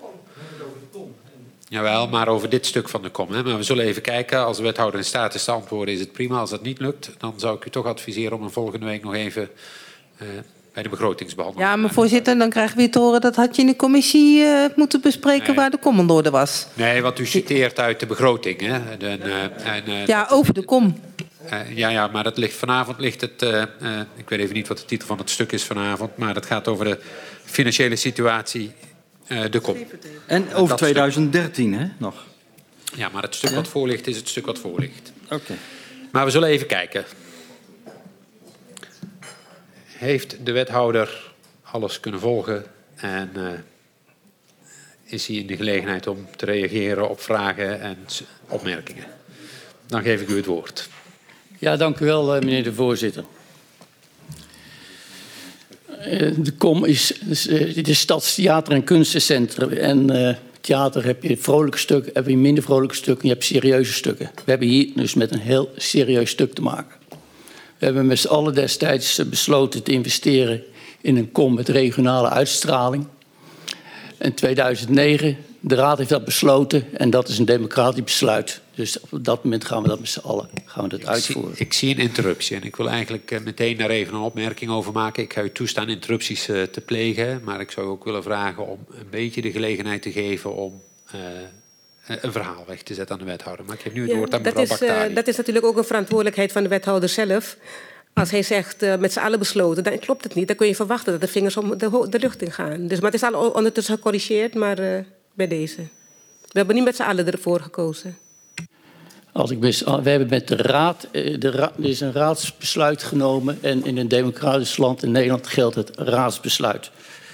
Jawel, maar over dit stuk van de kom. Hè. Maar we zullen even kijken. Als de wethouder in staat is te antwoorden, is het prima. Als dat niet lukt, dan zou ik u toch adviseren om hem volgende week nog even bij de begrotingsbehandeling. Ja, maar voorzitter, dan krijgen we weer te horen dat had je in de commissie moeten bespreken waar de kom aan orde was. Nee, wat u citeert uit de begroting. Hè. Ja, over de kom. Ja, maar dat vanavond ligt het... ik weet even niet wat de titel van het stuk is vanavond, maar dat gaat over de financiële situatie de kom. En over 2013, hè, nog? Ja, maar het stuk wat voor ligt is het stuk wat voor ligt. Oké. Maar we zullen even kijken. Heeft de wethouder alles kunnen volgen en is hij in de gelegenheid om te reageren op vragen en opmerkingen? Dan geef ik u het woord. Ja, dank u wel, meneer de voorzitter. De KOM is het Stadstheater- en Kunstencentrum. En theater heb je vrolijke stukken, heb je minder vrolijke stukken, je hebt serieuze stukken. We hebben hier dus met een heel serieus stuk te maken. We hebben met z'n allen destijds besloten te investeren in een KOM met regionale uitstraling. In 2009, de Raad heeft dat besloten en dat is een democratisch besluit. Dus op dat moment gaan we dat met z'n allen uitvoeren. Ik zie een interruptie en ik wil eigenlijk meteen daar even een opmerking over maken. Ik ga u toestaan interrupties te plegen, maar ik zou u ook willen vragen om een beetje de gelegenheid te geven om een verhaal weg te zetten aan de wethouder. Maar ik geef nu het woord aan mevrouw Bakhtari. Dat is natuurlijk ook een verantwoordelijkheid van de wethouder zelf. Als hij zegt met z'n allen besloten, dan klopt het niet. Dan kun je verwachten dat de vingers om de lucht in gaan. Dus, maar het is al ondertussen gecorrigeerd, maar bij deze. We hebben niet met z'n allen ervoor gekozen. We hebben met de Raad, er is een raadsbesluit genomen en in een democratisch land in Nederland geldt het raadsbesluit.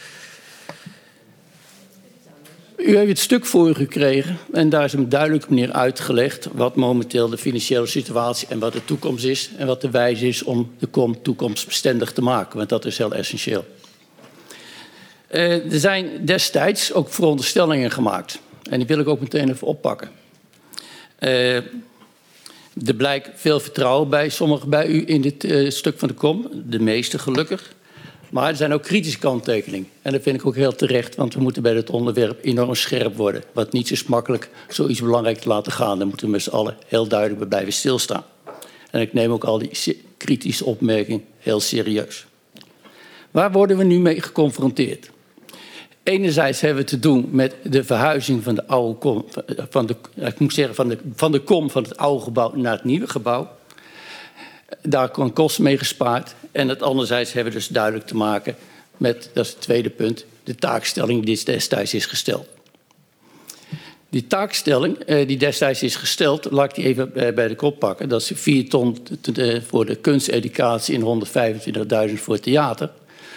U heeft het stuk voor u gekregen en daar is op een duidelijke manier uitgelegd wat momenteel de financiële situatie en wat de toekomst is en wat de wijze is om de KOM toekomstbestendig te maken, want dat is heel essentieel. Er zijn destijds ook veronderstellingen gemaakt en die wil ik ook meteen even oppakken. Er blijkt veel vertrouwen bij sommigen bij u in dit stuk van de KOM, de meeste gelukkig. Maar er zijn ook kritische kanttekeningen. En dat vind ik ook heel terecht, want we moeten bij dit onderwerp enorm scherp worden. Wat niet is makkelijk zoiets belangrijk te laten gaan. Daar moeten we met z'n allen heel duidelijk bij stilstaan. En ik neem ook al die kritische opmerkingen heel serieus. Waar worden we nu mee geconfronteerd? Enerzijds hebben we te doen met de verhuizing van de oude KOM, van de KOM van het oude gebouw naar het nieuwe gebouw. Daar kon kosten mee gespaard. En het anderzijds hebben we dus duidelijk te maken met, dat is het tweede punt, de taakstelling die destijds is gesteld. Die taakstelling die destijds is gesteld, laat ik die even bij de kop pakken. Dat is 4 ton voor de kunsteducatie en 125.000 voor het theater.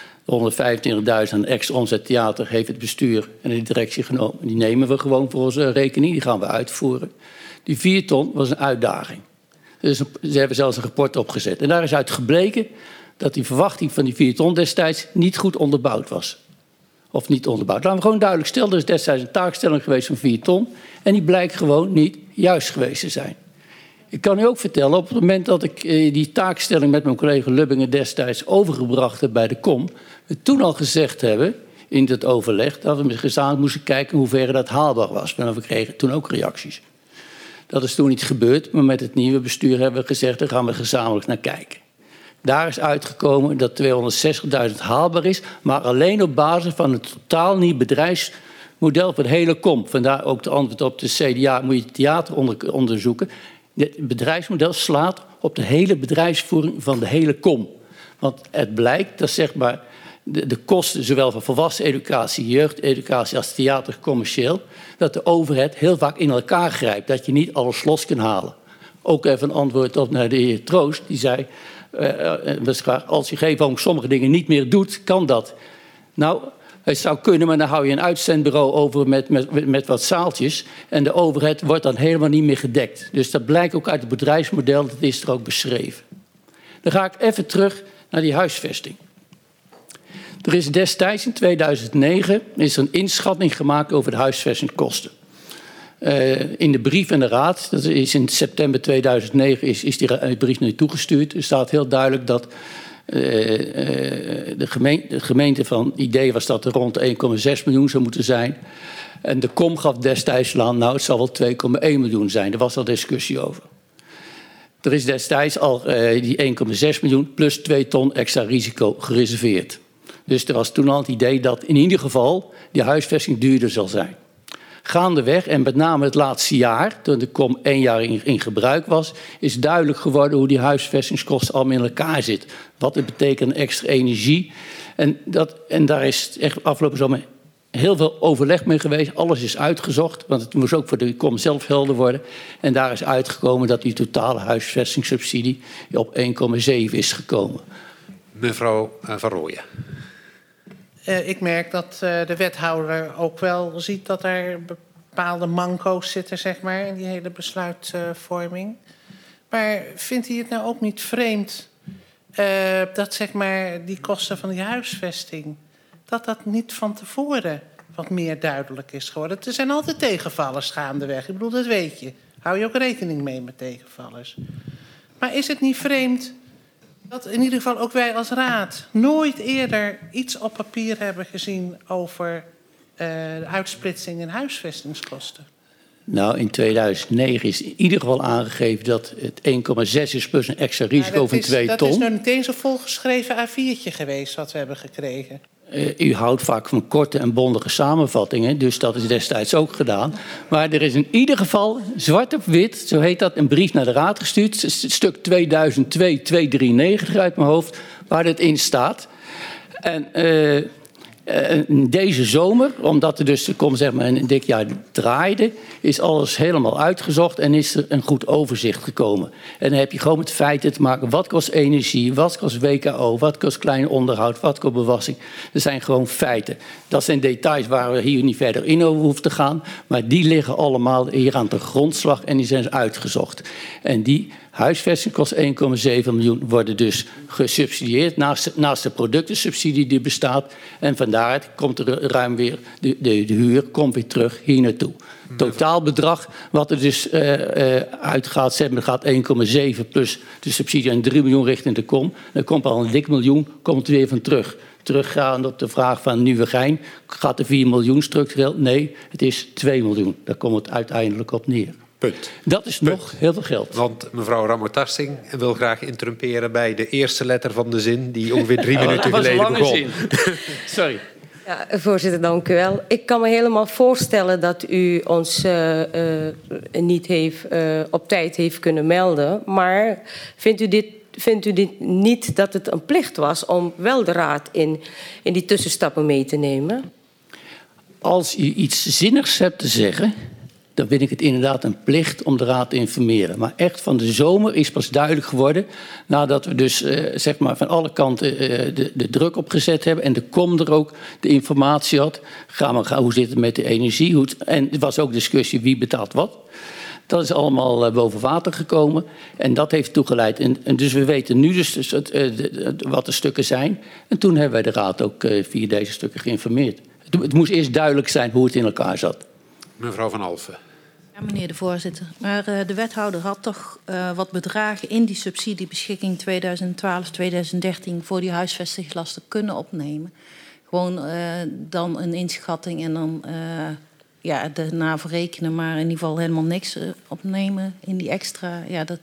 De 125.000 aan extra omzet theater heeft het bestuur en de directie genomen. Die nemen we gewoon voor onze rekening, die gaan we uitvoeren. Die 4 ton was een uitdaging. Dus ze hebben zelfs een rapport opgezet. En daar is uit gebleken dat die verwachting van die 4 ton destijds niet goed onderbouwd was. Of niet onderbouwd. Laten we gewoon duidelijk stellen, er is destijds een taakstelling geweest van 4 ton. En die blijkt gewoon niet juist geweest te zijn. Ik kan u ook vertellen, op het moment dat ik die taakstelling met mijn collega Lubbingen destijds overgebracht heb bij de KOM, we toen al gezegd hebben in het overleg dat we gezamenlijk moesten kijken hoe ver dat haalbaar was. En we kregen toen ook reacties. Dat is toen niet gebeurd, maar met het nieuwe bestuur hebben we gezegd, daar gaan we gezamenlijk naar kijken. Daar is uitgekomen dat 260.000 haalbaar is, maar alleen op basis van een totaal nieuw bedrijfsmodel voor de hele KOM. Vandaar ook de antwoord op de CDA, moet je het theater onderzoeken. Het bedrijfsmodel slaat op de hele bedrijfsvoering van de hele KOM. Want het blijkt dat zeg maar de kosten, zowel van volwassen educatie, jeugdeducatie als theater commercieel, dat de overheid heel vaak in elkaar grijpt. Dat je niet alles los kan halen. Ook even een antwoord op naar de heer Troost. Die zei, Als je gewoon sommige dingen niet meer doet, kan dat. Nou, het zou kunnen, maar dan hou je een uitzendbureau over met wat zaaltjes. En de overhead wordt dan helemaal niet meer gedekt. Dus dat blijkt ook uit het bedrijfsmodel, dat is er ook beschreven. Dan ga ik even terug naar die huisvesting. Er is destijds in 2009 is er een inschatting gemaakt over de huisvestingskosten. In de brief aan de Raad, dat is in september 2009, is die brief nu toegestuurd. Er staat heel duidelijk dat de gemeente van idee was dat er rond 1,6 miljoen zou moeten zijn. En de KOM gaf destijds aan, nou het zal wel 2,1 miljoen zijn. Er was al discussie over. Er is destijds al die 1,6 miljoen plus 2 ton extra risico gereserveerd. Dus er was toen al het idee dat in ieder geval die huisvesting duurder zal zijn. Gaandeweg, en met name het laatste jaar, toen de KOM 1 jaar in gebruik was, is duidelijk geworden hoe die huisvestingskosten allemaal in elkaar zitten. Wat het betekent extra energie. En daar is echt afgelopen zomer heel veel overleg mee geweest. Alles is uitgezocht, want het moest ook voor de KOM zelf helder worden. En daar is uitgekomen dat die totale huisvestingssubsidie op 1,7 is gekomen. Mevrouw Van Rooyen. Ik merk dat de wethouder ook wel ziet dat er bepaalde manco's zitten, zeg maar, in die hele besluitvorming. Maar vindt hij het nou ook niet vreemd dat, zeg maar, die kosten van die huisvesting, dat niet van tevoren wat meer duidelijk is geworden? Er zijn altijd tegenvallers gaandeweg. Ik bedoel, dat weet je. Hou je ook rekening mee met tegenvallers. Maar is het niet vreemd dat in ieder geval ook wij als raad nooit eerder iets op papier hebben gezien over de uitsplitsing in huisvestingskosten? Nou, in 2009 is in ieder geval aangegeven dat het 1,6 is plus een extra risico van 2 ton. Dat is nog niet eens een volgeschreven A4'tje geweest wat we hebben gekregen. U houdt vaak van korte en bondige samenvattingen, dus dat is destijds ook gedaan. Maar er is in ieder geval, zwart op wit, zo heet dat, een brief naar de Raad gestuurd. Stuk 2002-293 uit mijn hoofd, waar dit in staat. En deze zomer, omdat er dus zeg maar, een dik jaar draaide, is alles helemaal uitgezocht en is er een goed overzicht gekomen. En dan heb je gewoon met feiten te maken. Wat kost energie, wat kost WKO, wat kost klein onderhoud, wat kost bewassing. Dat zijn gewoon feiten. Dat zijn details waar we hier niet verder in over hoeven te gaan. Maar die liggen allemaal hier aan de grondslag en die zijn uitgezocht. En die huisvesting kost 1,7 miljoen, worden dus gesubsidieerd naast de productensubsidie die bestaat. En vandaaruit komt er ruim weer, de huur komt weer terug hier naartoe. Totaalbedrag wat er dus uitgaat, gaat 1,7 plus de subsidie en 3 miljoen richting de KOM. Dan komt al een dik miljoen, komt er weer van terug. Teruggaand op de vraag van Nieuwegein, gaat er 4 miljoen structureel? Nee, het is 2 miljoen. Daar komt het uiteindelijk op neer. Punt. Dat is nog heel veel geld. Want mevrouw Ramotarsing wil graag interrumperen bij de eerste letter van de zin die ongeveer 3 minuten geleden begon. Sorry. Ja, voorzitter, dank u wel. Ik kan me helemaal voorstellen dat u ons niet op tijd heeft kunnen melden. Maar vindt u dit niet dat het een plicht was om wel de Raad in die tussenstappen mee te nemen? Als u iets zinnigs hebt te zeggen, dan vind ik het inderdaad een plicht om de Raad te informeren. Maar echt van de zomer is pas duidelijk geworden, nadat we dus zeg maar van alle kanten de druk opgezet hebben en de KOM er ook de informatie had. Hoe zit het met de energie? En er was ook discussie wie betaalt wat. Dat is allemaal boven water gekomen en dat heeft toegeleid. En dus we weten nu dus wat de stukken zijn. En toen hebben wij de Raad ook via deze stukken geïnformeerd. Het moest eerst duidelijk zijn hoe het in elkaar zat. Mevrouw Van Alphen. Ja, meneer de voorzitter. Maar de wethouder had toch wat bedragen in die subsidiebeschikking 2012-2013 voor die huisvestingslasten kunnen opnemen. Gewoon dan een inschatting en dan daarna verrekenen, maar in ieder geval helemaal niks opnemen in die extra.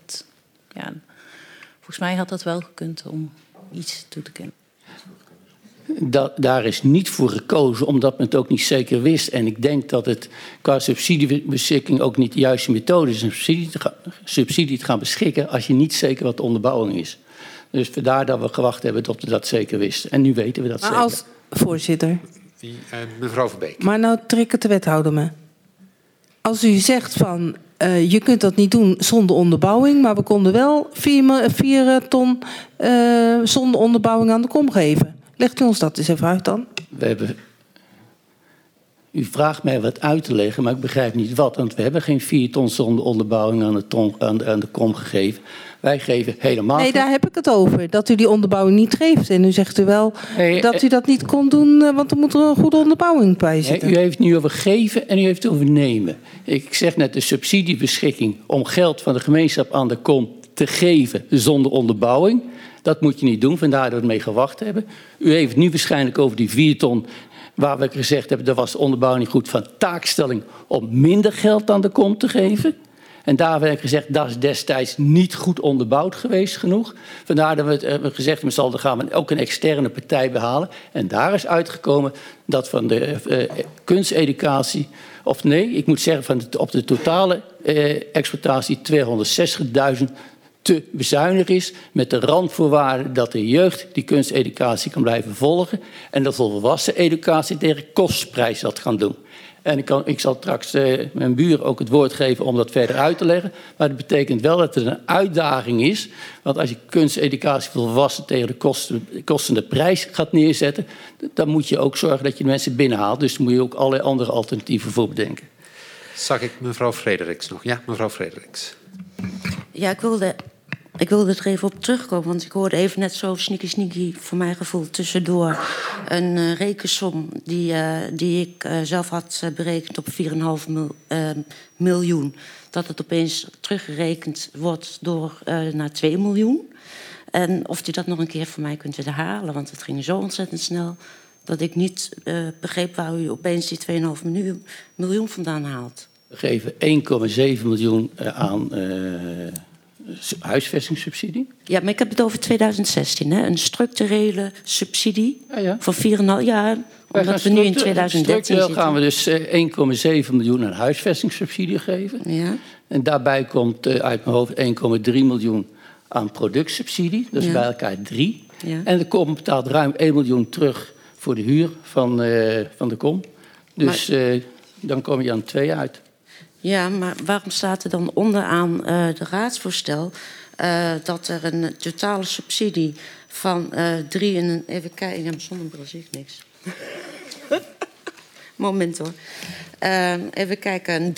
Volgens mij had dat wel gekund om iets toe te kennen. Daar is niet voor gekozen, omdat men het ook niet zeker wist. En ik denk dat het qua subsidiebeschikking ook niet de juiste methode is om subsidie te gaan beschikken als je niet zeker wat de onderbouwing is. Dus vandaar dat we gewacht hebben tot we dat zeker wisten. En nu weten we dat zeker. Voorzitter. Mevrouw Verbeek. Maar nou triggert de wethouder me. als u zegt van je kunt dat niet doen zonder onderbouwing, maar we konden wel 4 ton zonder onderbouwing aan de kom geven. Legt u ons dat eens even uit dan? U vraagt mij wat uit te leggen, maar ik begrijp niet wat. Want we hebben geen 4 ton zonder onderbouwing aan de kom gegeven. Wij geven helemaal... Nee, daar heb ik het over. Dat u die onderbouwing niet geeft. En nu zegt u wel dat u dat niet kon doen, want er moet er een goede onderbouwing bij zitten. Nee, u heeft het nu over geven en u heeft het over nemen. Ik zeg net de subsidiebeschikking om geld van de gemeenschap aan de kom te geven zonder onderbouwing. Dat moet je niet doen, vandaar dat we ermee gewacht hebben. U heeft het nu waarschijnlijk over die 4 ton... waar we gezegd hebben, dat was de onderbouwing niet goed, van taakstelling om minder geld aan de kom te geven. En daar werd gezegd, dat is destijds niet goed onderbouwd geweest genoeg. Vandaar dat we hebben gezegd, met z'n allen gaan we ook een externe partij behalen. En daar is uitgekomen dat van de kunsteducatie, of nee, ik moet zeggen, op de totale exploitatie 260.000 te bezuinig is, met de randvoorwaarde dat de jeugd die kunsteducatie kan blijven volgen en dat de volwassen educatie tegen kostprijs dat gaan doen. En ik zal straks mijn buur ook het woord geven om dat verder uit te leggen. Maar dat betekent wel dat het een uitdaging is. Want als je kunsteducatie voor volwassenen tegen de kostende prijs gaat neerzetten, dan moet je ook zorgen dat je de mensen binnenhaalt. Dus daar moet je ook allerlei andere alternatieven voor bedenken. Zag ik mevrouw Frederiks nog? Ja, mevrouw Frederiks. Ja, ik wilde er even op terugkomen, want ik hoorde even net zo sneaky voor mijn gevoel tussendoor een rekensom die ik zelf had berekend op 4,5 miljoen. Dat het opeens teruggerekend wordt naar 2 miljoen. En of u dat nog een keer voor mij kunt herhalen, want het ging zo ontzettend snel dat ik niet begreep waar u opeens die 2,5 miljoen vandaan haalt. We geven 1,7 miljoen aan huisvestingssubsidie. Ja, maar ik heb het over 2016, hè? Een structurele subsidie van 4,5 jaar. Omdat we nu in 2013 zitten. Gaan we dus 1,7 miljoen aan huisvestingssubsidie geven. Ja. En daarbij komt uit mijn hoofd 1,3 miljoen aan productsubsidie. Dus bij elkaar 3. Ja. En de kom betaalt ruim 1 miljoen terug voor de huur van de kom. Dus dan kom je aan 2 uit. Ja, maar waarom staat er dan onderaan de raadsvoorstel dat er een totale subsidie van 3 en even kijken, ja, zonder bril zie ik niks. Moment hoor. Even kijken,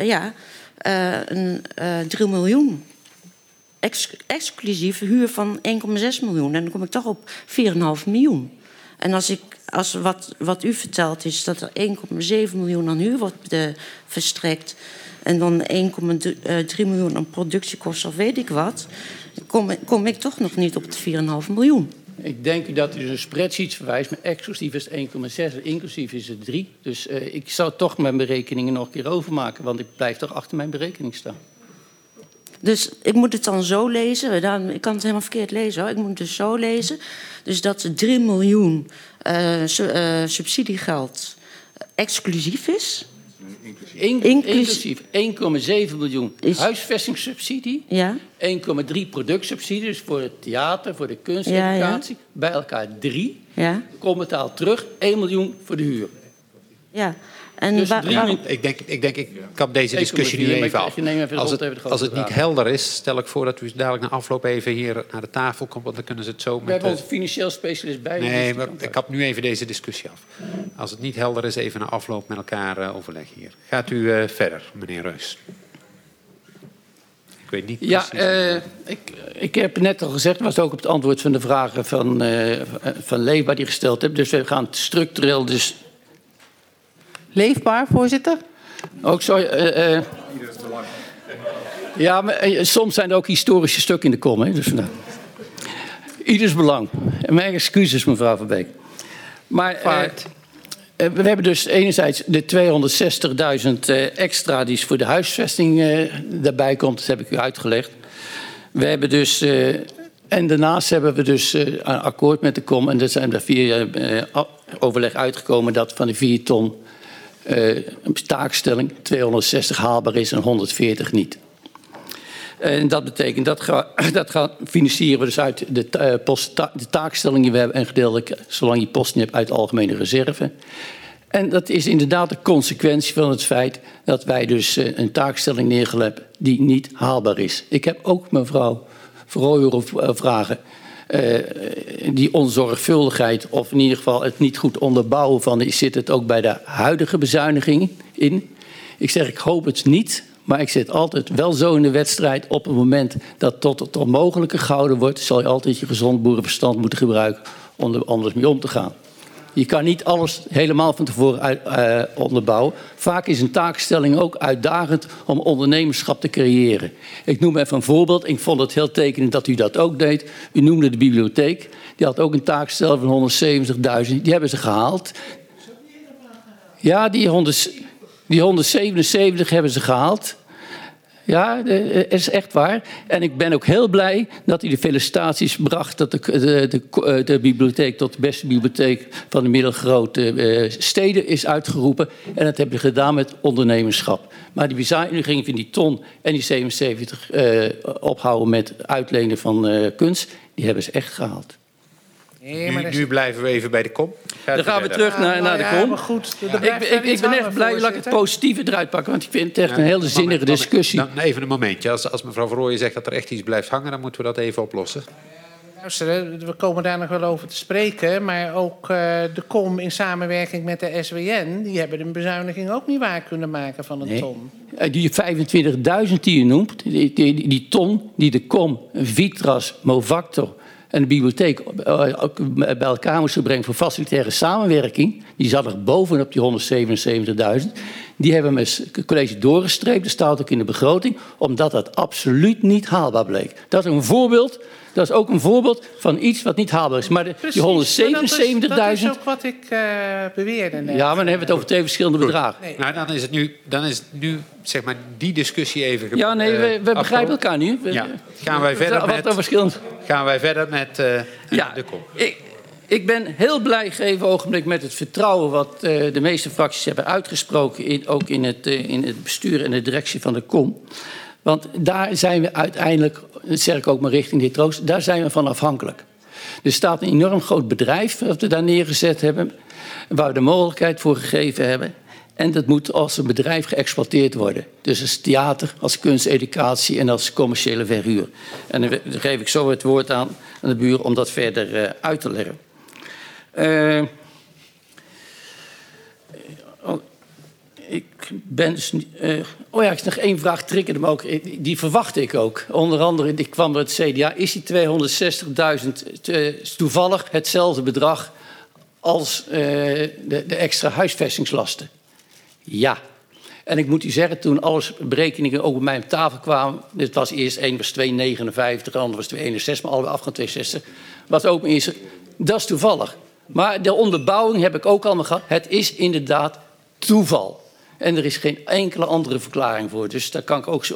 3 miljoen. Exclusief huur van 1,6 miljoen. En dan kom ik toch op 4,5 miljoen. En als wat u vertelt is dat er 1,7 miljoen aan huur wordt verstrekt en dan 1,3 miljoen aan productiekosten of weet ik wat, kom ik toch nog niet op het 4,5 miljoen. Ik denk dat u een spreadsheet verwijst, maar exclusief is het 1,6, inclusief is het 3. Dus ik zou toch mijn berekeningen nog een keer overmaken, want ik blijf toch achter mijn berekening staan. Dus ik moet het dan zo lezen, ik kan het helemaal verkeerd lezen hoor. Ik moet het dus zo lezen, dus dat 3 miljoen subsidiegeld exclusief is. Inclusief 1,7 miljoen huisvestingssubsidie, 1,3 productsubsidie, dus voor het theater, voor de kunsteducatie, bij elkaar 3. Ja. Kom betaalt terug 1 miljoen voor de huur. Ja. En dus ik kap deze discussie nu even af. Als het niet helder is, stel ik voor dat u dadelijk na afloop even hier naar de tafel komt, want dan kunnen ze het zo met... We hebben onze financieel specialist bij. Nee, maar ik kap nu even deze discussie af. Als het niet helder is, even na afloop met elkaar overleggen hier. Gaat u verder, meneer Reus. Ik weet niet precies. Ja, ik heb net al gezegd, was ook op het antwoord van de vragen van Leefbaar die gesteld heb. Dus we gaan structureel dus... Leefbaar, voorzitter? Ook zo. Ja, maar soms zijn er ook historische stukken in de kom. Hè, dus, ieders belang. En mijn excuses, mevrouw Van Beek. Maar we hebben dus enerzijds de 260.000 extra die voor de huisvesting daarbij komt. Dat heb ik u uitgelegd. We hebben dus... en daarnaast hebben we dus een akkoord met de kom. En er zijn er 4 overleg uitgekomen dat van de 4 ton... taakstelling 260 haalbaar is en 140 niet. En dat betekent dat financieren we dus uit de taakstelling die we hebben en gedeeltelijk, zolang je post niet hebt, uit de algemene reserve. En dat is inderdaad de consequentie van het feit dat wij dus een taakstelling neergelegd hebben die niet haalbaar is. Ik heb ook mevrouw Verrooy horen vragen. Die onzorgvuldigheid, of in ieder geval het niet goed onderbouwen van, zit het ook bij de huidige bezuiniging in? Ik zeg, ik hoop het niet, maar ik zit altijd wel zo in de wedstrijd. Op het moment dat tot het onmogelijke gehouden wordt, zal je altijd je gezond boerenverstand moeten gebruiken om er anders mee om te gaan. Je kan niet alles helemaal van tevoren onderbouwen. Vaak is een taakstelling ook uitdagend om ondernemerschap te creëren. Ik noem even een voorbeeld. Ik vond het heel tekenend dat u dat ook deed. U noemde de bibliotheek. Die had ook een taakstelling van 170.000. Die hebben ze gehaald. Ja, die 177 hebben ze gehaald. Ja, dat is echt waar. En ik ben ook heel blij dat hij de felicitaties bracht dat de bibliotheek tot de beste bibliotheek van de middelgrote steden is uitgeroepen. En dat hebben ze gedaan met ondernemerschap. Maar die bezuiniging van die ton en die 77 ophouden met uitlenen van kunst, die hebben ze echt gehaald. Nu blijven we even bij de kom. Dan gaan we terug naar de kom. Maar goed, ik ben echt blij dat ik het positieve eruit pak, want ik vind het echt een hele zinnige discussie. Dan even een momentje. Als mevrouw Verrooyen zegt dat er echt iets blijft hangen, dan moeten we dat even oplossen. Luister, we komen daar nog wel over te spreken, maar ook de KOM in samenwerking met de SWN, die hebben een bezuiniging ook niet waar kunnen maken van een ton. Die 25.000 die je noemt, die ton die de KOM, Vitras, Movactor en de bibliotheek bij elkaar moesten brengen voor facilitaire samenwerking, die zat er bovenop die 177.000. Die hebben we met het college doorgestreept, dat staat ook in de begroting, omdat dat absoluut niet haalbaar bleek. Dat is een voorbeeld. Dat is ook een voorbeeld van iets wat niet haalbaar is. Maar die 177.000... Dat is ook wat ik beweerde net. Ja, maar dan hebben we het over twee verschillende bedragen. Nee. Nou, dan is het nu zeg maar die discussie even... Ja, nee, we begrijpen elkaar nu. Gaan wij verder met de kom. Ik ben heel blij gegeven ogenblik met het vertrouwen wat de meeste fracties hebben uitgesproken, ook in het bestuur en de directie van de KOM. Want daar zijn we uiteindelijk, dat zeg ik ook maar richting de troost, daar zijn we van afhankelijk. Er staat een enorm groot bedrijf dat we daar neergezet hebben, waar we de mogelijkheid voor gegeven hebben. En dat moet als een bedrijf geëxploiteerd worden. Dus als theater, als kunsteducatie en als commerciële verhuur. En dan geef ik zo het woord aan de buur om dat verder uit te leggen. Ik ben dus... ik is nog één vraag, triggerde me ook. Die verwacht ik ook. Onder andere, ik kwam bij het CDA. Is die 260.000 toevallig hetzelfde bedrag als de extra huisvestingslasten? Ja. En ik moet u zeggen, toen alles berekeningen ook bij mij op tafel kwamen... dit was eerst 1 was 2,59, de ander was 2,61, maar allebei afgaan 2,60. Was ook eerst... Dat is toevallig. Maar de onderbouwing heb ik ook allemaal gehad. Het is inderdaad toeval. En er is geen enkele andere verklaring voor. Dus daar kan ik ook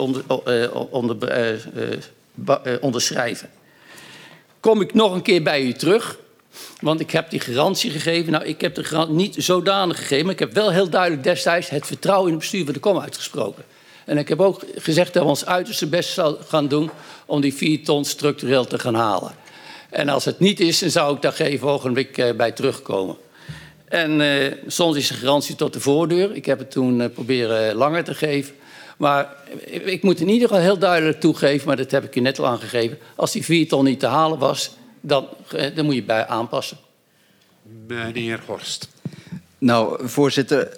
onderschrijven. Kom ik nog een keer bij u terug. Want ik heb die garantie gegeven. Nou, ik heb de garantie niet zodanig gegeven. Maar ik heb wel heel duidelijk destijds het vertrouwen in het bestuur van de KOM uitgesproken. En ik heb ook gezegd dat we ons uiterste best zouden gaan doen om die 4 ton structureel te gaan halen. En als het niet is, dan zou ik daar geen ogenblik bij terugkomen. En soms is de garantie tot de voordeur. Ik heb het toen proberen langer te geven. Maar ik moet in ieder geval heel duidelijk toegeven, maar dat heb ik je net al aangegeven. Als die 4 ton niet te halen was, dan moet je bij aanpassen. Meneer Horst. Nou, voorzitter,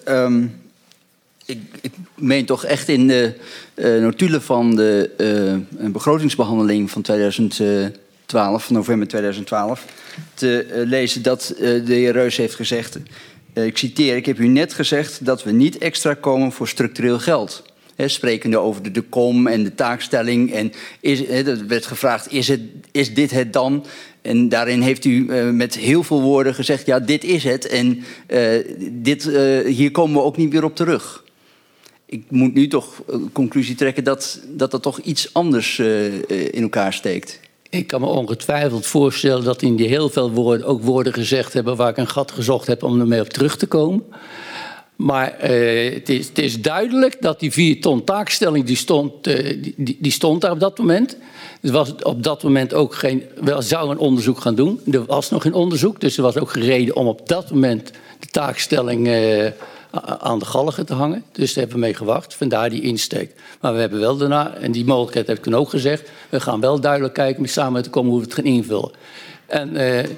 ik meen toch echt in de notulen van de begrotingsbehandeling van 2012, van november 2012, te lezen dat de heer Reus heeft gezegd, ik citeer, ik heb u net gezegd dat we niet extra komen voor structureel geld. Sprekende over de KOM en de taakstelling. En er werd gevraagd, is dit het dan? En daarin heeft u met heel veel woorden gezegd, ja, dit is het. En hier komen we ook niet weer op terug. Ik moet nu toch conclusie trekken dat toch iets anders in elkaar steekt. Ik kan me ongetwijfeld voorstellen dat in die heel veel woorden ook woorden gezegd hebben waar ik een gat gezocht heb om ermee op terug te komen. Maar het is duidelijk dat die 4 ton taakstelling die stond daar op dat moment. Er was op dat moment ook wel zou een onderzoek gaan doen. Er was nog geen onderzoek, dus er was ook geen reden om op dat moment de taakstelling aan de galgen te hangen. Dus daar hebben we mee gewacht, vandaar die insteek. Maar we hebben wel daarna, en die mogelijkheid heb ik toen ook gezegd, we gaan wel duidelijk kijken samen met de KOM hoe we het gaan invullen. En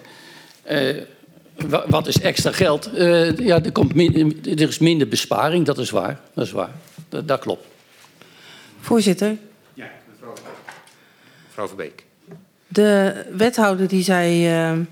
wat is extra geld? Ja, er is minder besparing, dat is waar. Dat is waar. Dat klopt. Voorzitter. Ja, mevrouw Verbeek. De wethouder die zei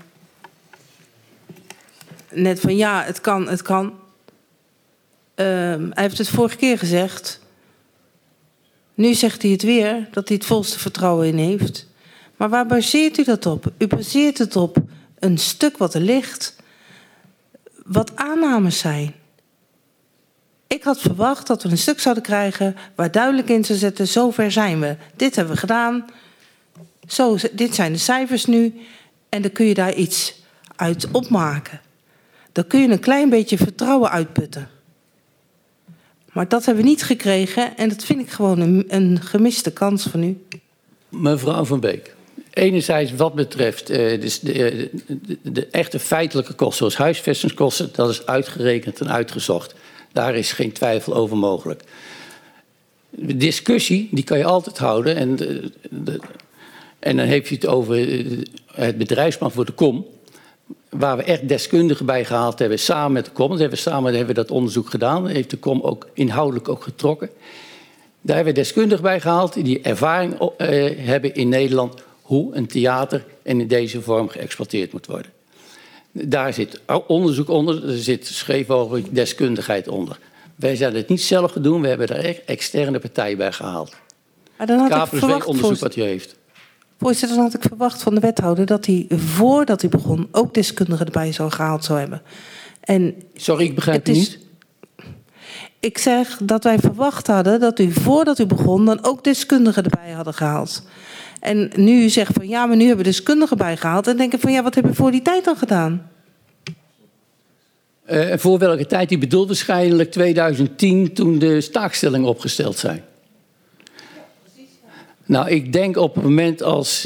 net van ja, het kan, het kan. Hij heeft het vorige keer gezegd. Nu zegt hij het weer, dat hij het volste vertrouwen in heeft. Maar waar baseert u dat op? U baseert het op een stuk wat er ligt, wat aannames zijn. Ik had verwacht dat we een stuk zouden krijgen waar duidelijk in zou zetten, zover zijn we. Dit hebben we gedaan. Zo, dit zijn de cijfers nu. En dan kun je daar iets uit opmaken. Dan kun je een klein beetje vertrouwen uitputten. Maar dat hebben we niet gekregen en dat vind ik gewoon een gemiste kans van u. Mevrouw Van Beek, enerzijds wat betreft dus de echte feitelijke kosten, zoals huisvestingskosten, dat is uitgerekend en uitgezocht. Daar is geen twijfel over mogelijk. De discussie, die kan je altijd houden. En dan heb je het over het bedrijfsplan voor de KOM, waar we echt deskundigen bij gehaald hebben, samen met de KOM. Hebben we dat onderzoek gedaan. Dat heeft de KOM ook inhoudelijk ook getrokken. Daar hebben we deskundigen bij gehaald die ervaring hebben in Nederland hoe een theater in deze vorm geëxploiteerd moet worden. Daar zit onderzoek onder, er zit scheefwogen deskundigheid onder. Wij zijn het niet zelf gedaan, we hebben daar echt externe partijen bij gehaald. Maar dan had ik verwacht, onderzoek wat u heeft. Voorzitter, dan had ik verwacht van de wethouder dat hij voordat hij begon ook deskundigen erbij gehaald zou hebben. En sorry, ik begrijp het niet. Ik zeg dat wij verwacht hadden dat u voordat u begon dan ook deskundigen erbij hadden gehaald. En nu u zegt van ja, maar nu hebben we deskundigen bijgehaald. En denk ik van ja, wat heb je voor die tijd dan gedaan? Voor welke tijd? Die bedoelt waarschijnlijk 2010 toen de taakstellingen opgesteld zijn. Nou, ik denk op het moment als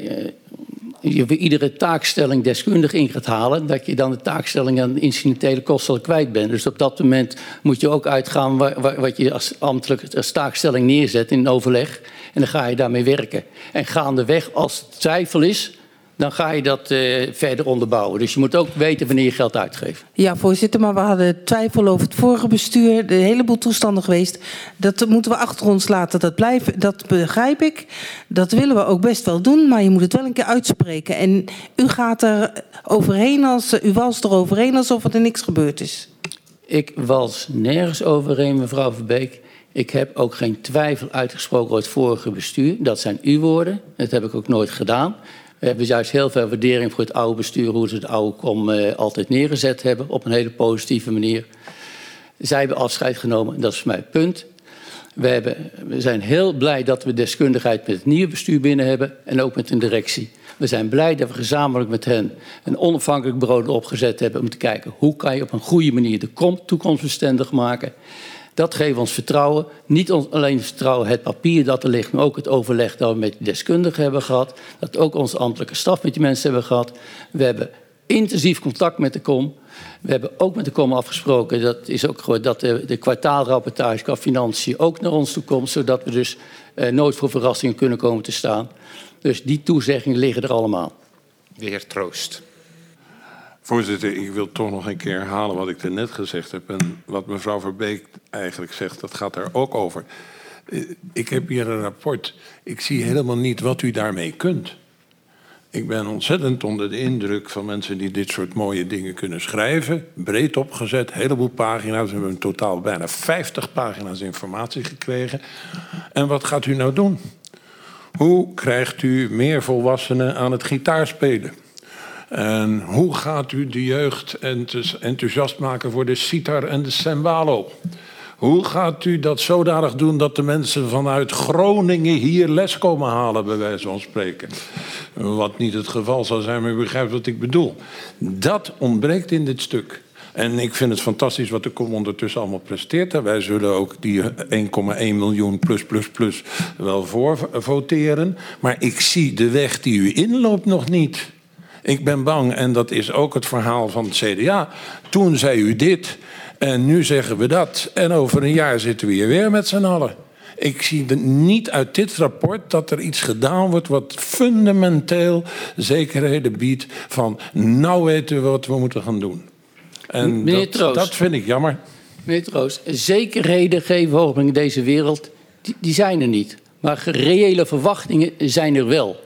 je voor iedere taakstelling deskundig in gaat halen, dat je dan de taakstelling aan de incidentele kosten al kwijt bent. Dus op dat moment moet je ook uitgaan wat je als ambtelijk als taakstelling neerzet in een overleg. En dan ga je daarmee werken. En gaandeweg, als het twijfel is, dan ga je dat verder onderbouwen. Dus je moet ook weten wanneer je geld uitgeeft. Ja, voorzitter, maar we hadden twijfel over het vorige bestuur. Er een heleboel toestanden geweest. Dat moeten we achter ons laten. Dat begrijp ik. Dat willen we ook best wel doen, maar je moet het wel een keer uitspreken. En u gaat er overheen u walst er overheen alsof er niks gebeurd is. Ik wals nergens overheen, mevrouw Verbeek. Ik heb ook geen twijfel uitgesproken over het vorige bestuur. Dat zijn uw woorden. Dat heb ik ook nooit gedaan. We hebben juist heel veel waardering voor het oude bestuur, hoe ze het oude KOM altijd neergezet hebben, op een hele positieve manier. Zij hebben afscheid genomen en dat is voor mij het punt. We zijn heel blij dat we deskundigheid met het nieuwe bestuur binnen hebben en ook met een directie. We zijn blij dat we gezamenlijk met hen een onafhankelijk bureau opgezet hebben om te kijken hoe kan je op een goede manier de KOM toekomstbestendig maken. Dat geeft ons vertrouwen. Niet alleen vertrouwen het papier dat er ligt, maar ook het overleg dat we met de deskundigen hebben gehad. Dat ook onze ambtelijke staf met die mensen hebben gehad. We hebben intensief contact met de KOM. We hebben ook met de KOM afgesproken, dat is ook gewoon dat de kwartaalrapportage qua financiën ook naar ons toe komt, zodat we dus nooit voor verrassingen kunnen komen te staan. Dus die toezeggingen liggen er allemaal. De heer Troost. Voorzitter, ik wil toch nog een keer herhalen wat ik net gezegd heb. En wat mevrouw Verbeek eigenlijk zegt, dat gaat daar ook over. Ik heb hier een rapport. Ik zie helemaal niet wat u daarmee kunt. Ik ben ontzettend onder de indruk van mensen die dit soort mooie dingen kunnen schrijven. Breed opgezet, een heleboel pagina's. We hebben in totaal bijna 50 pagina's informatie gekregen. En wat gaat u nou doen? Hoe krijgt u meer volwassenen aan het gitaarspelen? En hoe gaat u de jeugd enthousiast maken voor de sitar en de cembalo? Hoe gaat u dat zodanig doen dat de mensen vanuit Groningen hier les komen halen, bij wijze van spreken? Wat niet het geval zal zijn, maar u begrijpt wat ik bedoel. Dat ontbreekt in dit stuk. En ik vind het fantastisch wat de KOM ondertussen allemaal presteert. En wij zullen ook die 1,1 miljoen plus wel voor voteren. Maar ik zie de weg die u inloopt nog niet. Ik ben bang, en dat is ook het verhaal van het CDA. Toen zei u dit en nu zeggen we dat. En over een jaar zitten we hier weer met z'n allen. Ik zie niet uit dit rapport dat er iets gedaan wordt wat fundamenteel zekerheden biedt van nou weten we wat we moeten gaan doen. En dat vind ik jammer. Meneer Troost, zekerheden geven hoogling in deze wereld, die zijn er niet. Maar reële verwachtingen zijn er wel.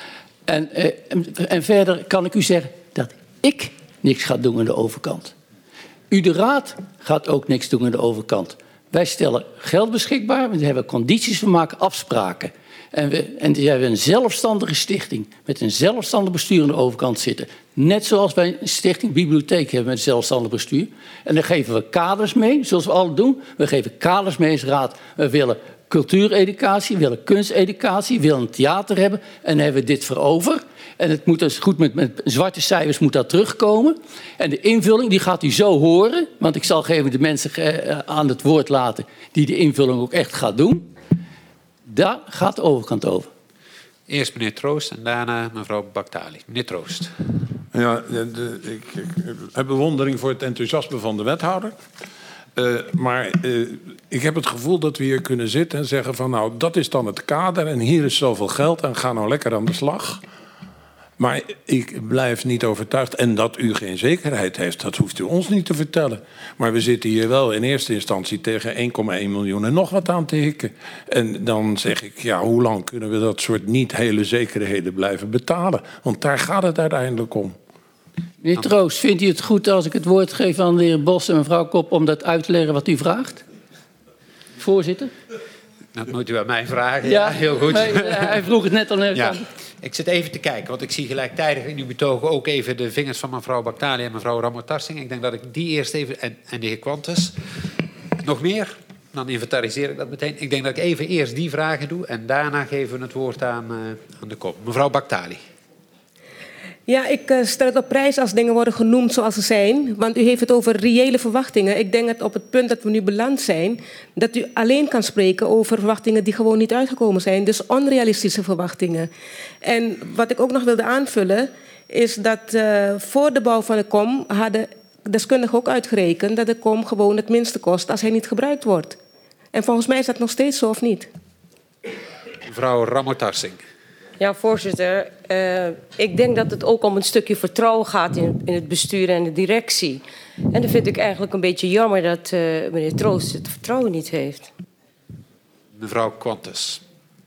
En verder kan ik u zeggen dat ik niks ga doen aan de overkant. U de Raad gaat ook niks doen aan de overkant. Wij stellen geld beschikbaar, we hebben condities, we maken afspraken. En we hebben een zelfstandige stichting met een zelfstandig bestuur aan de overkant zitten. Net zoals wij een stichting bibliotheek hebben met een zelfstandig bestuur. En dan geven we kaders mee, zoals we al doen. We geven kaders mee als Raad. We willen cultuureducatie, we willen kunsteducatie, we willen een theater hebben. En dan hebben we dit voor over. En het moet dus goed met zwarte cijfers moet dat terugkomen. En de invulling die gaat u zo horen. Want ik zal even de mensen aan het woord laten die de invulling ook echt gaat doen. Daar gaat de overkant over. Eerst meneer Troost en daarna mevrouw Baktali. Meneer Troost. Ja, ik heb bewondering voor het enthousiasme van de wethouder. Maar ik heb het gevoel dat we hier kunnen zitten en zeggen van nou, dat is dan het kader en hier is zoveel geld en ga nou lekker aan de slag. Maar ik blijf niet overtuigd. En dat u geen zekerheid heeft, dat hoeft u ons niet te vertellen. Maar we zitten hier wel in eerste instantie tegen 1,1 miljoen en nog wat aan te hikken. En dan zeg ik, ja, hoe lang kunnen we dat soort niet hele zekerheden blijven betalen? Want daar gaat het uiteindelijk om. Meneer Troost, vindt u het goed als ik het woord geef aan de heer Bos en mevrouw Kop om dat uit te leggen wat u vraagt? Voorzitter? Dat moet u aan mij vragen. Ja, heel goed. Hij vroeg het net al nergens ja. aan. Ik zit even te kijken, want ik zie gelijktijdig in uw betogen ook even de vingers van mevrouw Baktali en mevrouw Ramotarsing. Ik denk dat ik die eerst even, en de heer Quantus. Nog meer? Dan inventariseer ik dat meteen. Ik denk dat ik even eerst die vragen doe en daarna geven we het woord aan de kop. Mevrouw Baktali. Ja, ik stel het op prijs als dingen worden genoemd zoals ze zijn. Want u heeft het over reële verwachtingen. Ik denk dat op het punt dat we nu beland zijn, dat u alleen kan spreken over verwachtingen die gewoon niet uitgekomen zijn. Dus onrealistische verwachtingen. En wat ik ook nog wilde aanvullen, is dat voor de bouw van de KOM hadden deskundigen ook uitgerekend dat de KOM gewoon het minste kost als hij niet gebruikt wordt. En volgens mij is dat nog steeds zo of niet? Mevrouw Ramotarsing. Ja, voorzitter. Ik denk dat het ook om een stukje vertrouwen gaat in het bestuur en de directie. En dan vind ik eigenlijk een beetje jammer dat meneer Troost het vertrouwen niet heeft. Mevrouw Quantus.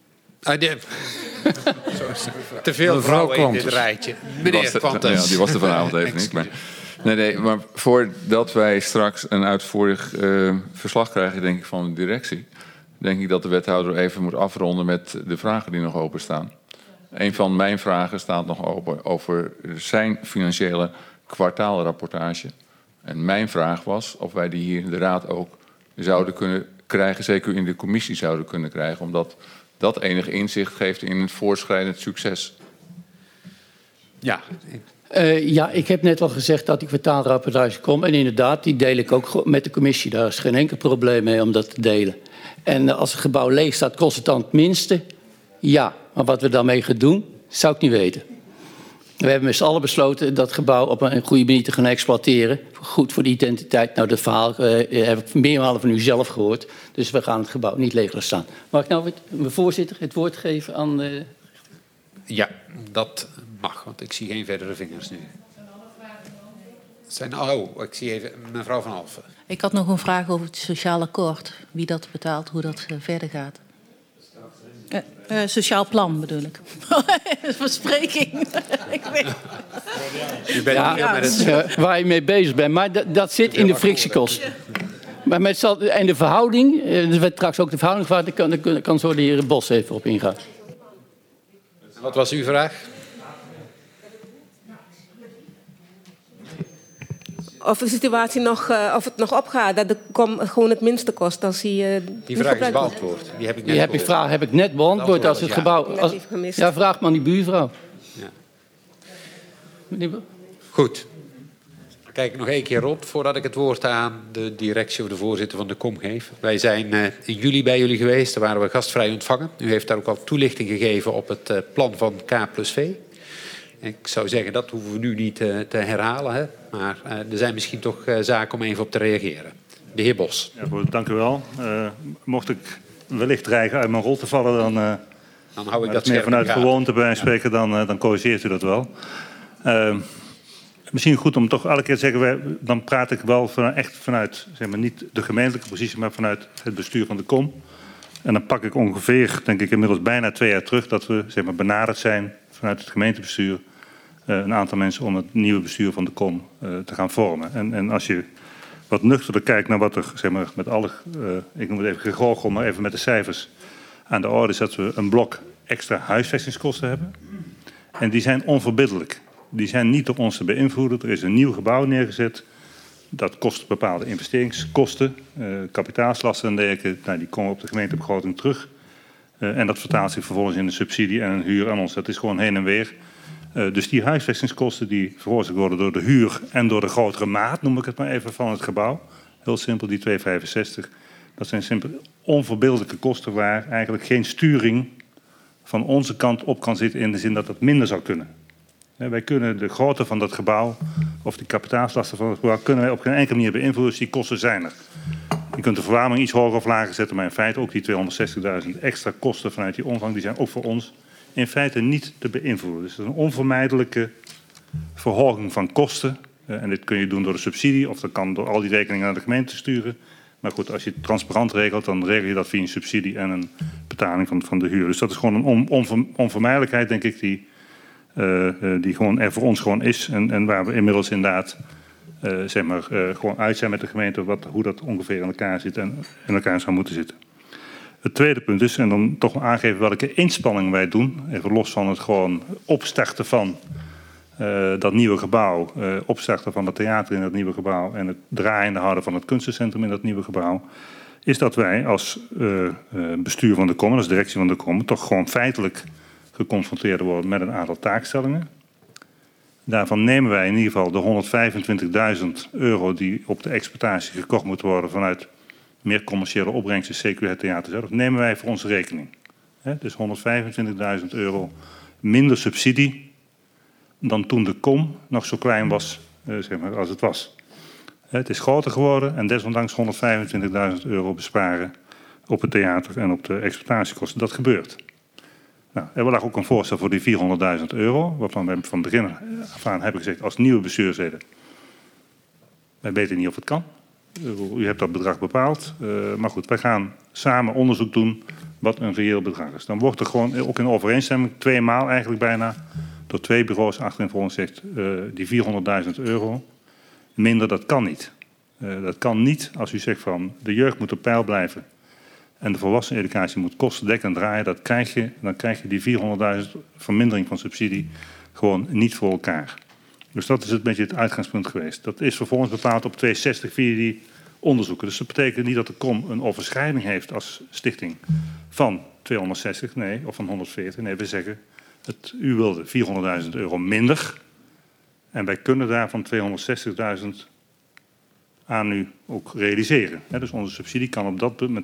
Te veel vrouwen in dit rijtje. Meneer Quantus. Ja, die was er vanavond even niet. Maar voordat wij straks een uitvoerig verslag krijgen, denk ik, van de directie, denk ik dat de wethouder even moet afronden met de vragen die nog openstaan. Een van mijn vragen staat nog open over zijn financiële kwartaalrapportage. En mijn vraag was of wij die hier in de Raad ook zouden kunnen krijgen, zeker in de commissie zouden kunnen krijgen, omdat dat enig inzicht geeft in het voortschrijdend succes. Ja. Ja, ik heb net al gezegd dat die kwartaalrapportage komt. En inderdaad, die deel ik ook met de commissie. Daar is geen enkel probleem mee om dat te delen. En als het gebouw leeg staat, kost het dan het minste? Ja, maar wat we daarmee gaan doen, zou ik niet weten. We hebben met z'n allen besloten dat gebouw op een goede manier te gaan exploiteren. Goed voor de identiteit. Nou, dat verhaal heb ik meermalen van u zelf gehoord. Dus we gaan het gebouw niet leeg laten staan. Mag ik nou, mijn voorzitter, het woord geven aan... Ja, dat mag, want ik zie geen verdere vingers nu. Ik zie even mevrouw Van Alphen. Ik had nog een vraag over het sociaal akkoord. Wie dat betaalt, hoe dat verder gaat. Sociaal plan bedoel ik. Verspreking. Ik weet. U bent hier met het... waar je mee bezig bent, maar dat zit in de frictiekosten. Maar en de verhouding, er werd straks ook de verhouding gevraagd, daar kan zo de heer Bos even op ingaan. Wat was uw vraag? Of de situatie of het nog opgaat, dat de KOM gewoon het minste kost als hij die vraag is beantwoord. Die heb ik net vraag heb ik net beantwoord. Als het gebouw... Ja, vraag maar aan die buurvrouw. Ja. Goed. Kijk nog één keer rond voordat ik het woord aan de directie of de voorzitter van de KOM geef. Wij zijn in juli bij jullie geweest, daar waren we gastvrij ontvangen. U heeft daar ook al toelichting gegeven op het plan van K+V. Ik zou zeggen, dat hoeven we nu niet te herhalen. Hè? Maar er zijn misschien toch zaken om even op te reageren. De heer Bos. Ja, goed, dank u wel. Mocht ik wellicht dreigen uit mijn rol te vallen, dan hou ik dat meer vanuit gewoonte bij spreken, dan corrigeert u dat wel. Misschien goed om toch elke keer te zeggen, dan praat ik wel echt vanuit, zeg maar, niet de gemeentelijke positie, maar vanuit het bestuur van de KOM. En dan pak ik ongeveer, denk ik inmiddels bijna 2 jaar terug, dat we, zeg maar, benaderd zijn vanuit het gemeentebestuur. Een aantal mensen om het nieuwe bestuur van de KOM te gaan vormen. En als je wat nuchterder kijkt naar wat er, zeg maar, met alle, ik noem het even gegoochel, maar even met de cijfers aan de orde is, dat we een blok extra huisvestingskosten hebben. En die zijn onverbiddelijk. Die zijn niet door ons te beïnvloeden. Er is een nieuw gebouw neergezet. Dat kost bepaalde investeringskosten, kapitaalslasten en dergelijke. Nou, die komen op de gemeentebegroting terug. En dat vertaalt zich vervolgens in een subsidie en een huur aan ons. Dat is gewoon heen en weer. Dus die huisvestingskosten die veroorzaakt worden door de huur en door de grotere maat, noem ik het maar even, van het gebouw. Heel simpel, die 2,65. Dat zijn simpel onverbeeldelijke kosten waar eigenlijk geen sturing van onze kant op kan zitten in de zin dat het minder zou kunnen. Wij kunnen de grootte van dat gebouw of de kapitaalslasten van het gebouw kunnen wij op geen enkele manier beïnvloeden, dus die kosten zijn er. Je kunt de verwarming iets hoger of lager zetten, maar in feite ook die 260.000 extra kosten vanuit die omvang, die zijn ook voor ons in feite niet te beïnvloeden. Dus dat is een onvermijdelijke verhoging van kosten. En dit kun je doen door de subsidie of dat kan door al die rekeningen naar de gemeente sturen. Maar goed, als je het transparant regelt, dan regel je dat via een subsidie en een betaling van de huur. Dus dat is gewoon een onvermijdelijkheid, denk ik, die gewoon er voor ons gewoon is. En waar we inmiddels inderdaad zeg maar, gewoon uit zijn met de gemeente hoe dat ongeveer in elkaar zit en in elkaar zou moeten zitten. Het tweede punt is, en dan toch aangeven welke inspanningen wij doen, even los van het gewoon opstarten van dat nieuwe gebouw, opstarten van het theater in dat nieuwe gebouw en het draaiende houden van het kunstencentrum in dat nieuwe gebouw, is dat wij als bestuur van de KOM, als directie van de KOM, toch gewoon feitelijk geconfronteerd worden met een aantal taakstellingen. Daarvan nemen wij in ieder geval de €125.000 die op de exploitatie gekocht moet worden vanuit meer commerciële opbrengsten, CQ het theater zelf, nemen wij voor onze rekening. Dus €125.000 minder subsidie dan toen de KOM nog zo klein was, zeg maar, als het was. Het is groter geworden en desondanks €125.000 besparen op het theater en op de exploitatiekosten. Dat gebeurt. Nou, er lag ook een voorstel voor die €400.000, waarvan we van begin af aan hebben gezegd als nieuwe bestuursleden, wij weten niet of het kan. U hebt dat bedrag bepaald. Maar goed, wij gaan samen onderzoek doen wat een reëel bedrag is. Dan wordt er gewoon ook in overeenstemming 2 maal eigenlijk bijna door 2 bureaus achterin voor ons gezegd, die €400.000 minder, dat kan niet. Dat kan niet als u zegt van de jeugd moet op peil blijven en de volwasseneneducatie moet kostendekkend draaien. Dan krijg je die €400.000 vermindering van subsidie gewoon niet voor elkaar. Dus dat is een beetje het uitgangspunt geweest. Dat is vervolgens bepaald op 260 via die onderzoeken. Dus dat betekent niet dat de KOM een overschrijding heeft als stichting van 260, nee, of van 140. Nee, we zeggen, u wilde €400.000 minder. En wij kunnen daarvan 260.000 aan u ook realiseren. Dus onze subsidie kan op dat punt met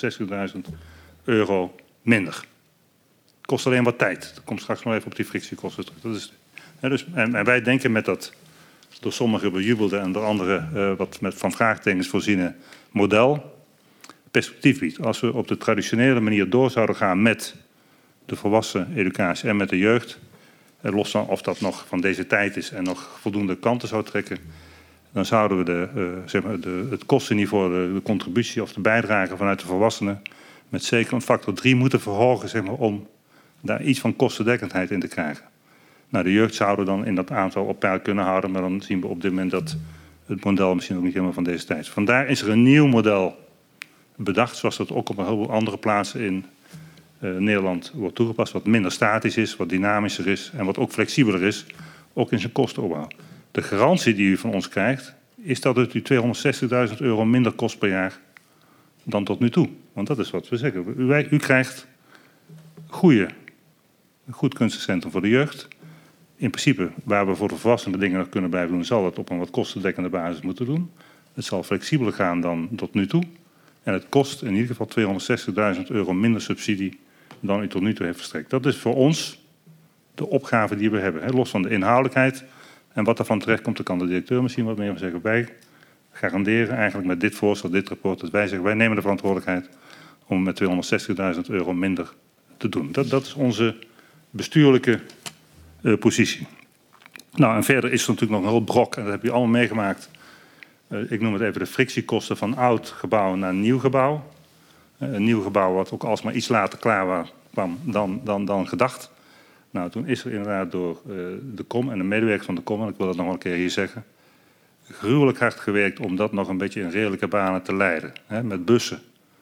€260.000 minder. Het kost alleen wat tijd. Dat komt straks nog even op die frictiekosten terug. Dat is, dus, en wij denken met dat door sommigen bejubelde en door anderen wat met van vraagtekens voorziene model perspectief biedt. Als we op de traditionele manier door zouden gaan met de volwassen educatie en met de jeugd, los van of dat nog van deze tijd is en nog voldoende kanten zou trekken, dan zouden we het kostenniveau, de contributie of de bijdrage vanuit de volwassenen met zeker een factor 3 moeten verhogen, zeg maar, om daar iets van kostendekkendheid in te krijgen. Nou, de jeugd zouden dan in dat aantal op peil kunnen houden, maar dan zien we op dit moment dat het model misschien ook niet helemaal van deze tijd is. Vandaar is er een nieuw model bedacht, zoals dat ook op een heleboel andere plaatsen in Nederland wordt toegepast, wat minder statisch is, wat dynamischer is en wat ook flexibeler is, ook in zijn kostenopbouw. De garantie die u van ons krijgt, is dat het u €260.000 minder kost per jaar dan tot nu toe. Want dat is wat we zeggen. U krijgt een goed kunstencentrum voor de jeugd. In principe, waar we voor de volwassenen dingen nog kunnen blijven doen, zal het op een wat kostendekkende basis moeten doen. Het zal flexibeler gaan dan tot nu toe. En het kost in ieder geval €260.000 minder subsidie dan u tot nu toe heeft verstrekt. Dat is voor ons de opgave die we hebben. Hè. Los van de inhoudelijkheid en wat er van terecht komt, daar kan de directeur misschien wat meer van zeggen. Wij garanderen eigenlijk met dit voorstel, dit rapport, dat wij zeggen, wij nemen de verantwoordelijkheid om met €260.000 minder te doen. Dat is onze bestuurlijke positie. Nou, en verder is er natuurlijk nog een heel brok, en dat heb je allemaal meegemaakt. Ik noem het even de frictiekosten van oud gebouw naar nieuw gebouw. Een nieuw gebouw wat ook alsmaar iets later klaar kwam dan gedacht. Nou, toen is er inderdaad door de KOM en de medewerkers van de KOM, en ik wil dat nog wel een keer hier zeggen, gruwelijk hard gewerkt om dat nog een beetje in redelijke banen te leiden. Hè, met bussen.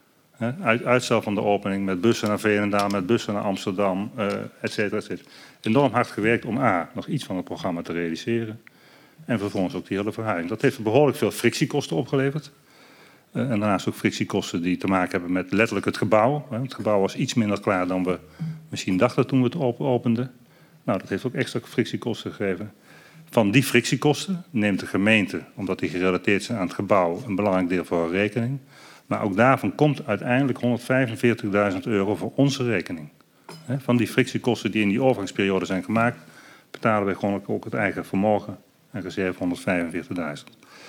Uitstel van de opening, met bussen naar Veenendaal, met bussen naar Amsterdam, et cetera, et cetera. Enorm hard gewerkt om nog iets van het programma te realiseren. En vervolgens ook die hele verhuizing. Dat heeft behoorlijk veel frictiekosten opgeleverd. En daarnaast ook frictiekosten die te maken hebben met letterlijk het gebouw. Het gebouw was iets minder klaar dan we misschien dachten toen we het openden. Nou, dat heeft ook extra frictiekosten gegeven. Van die frictiekosten neemt de gemeente, omdat die gerelateerd zijn aan het gebouw, een belangrijk deel voor haar rekening. Maar ook daarvan komt uiteindelijk €145.000 voor onze rekening. Van die frictiekosten die in die overgangsperiode zijn gemaakt, betalen wij gewoon ook het eigen vermogen en reserve €145.000.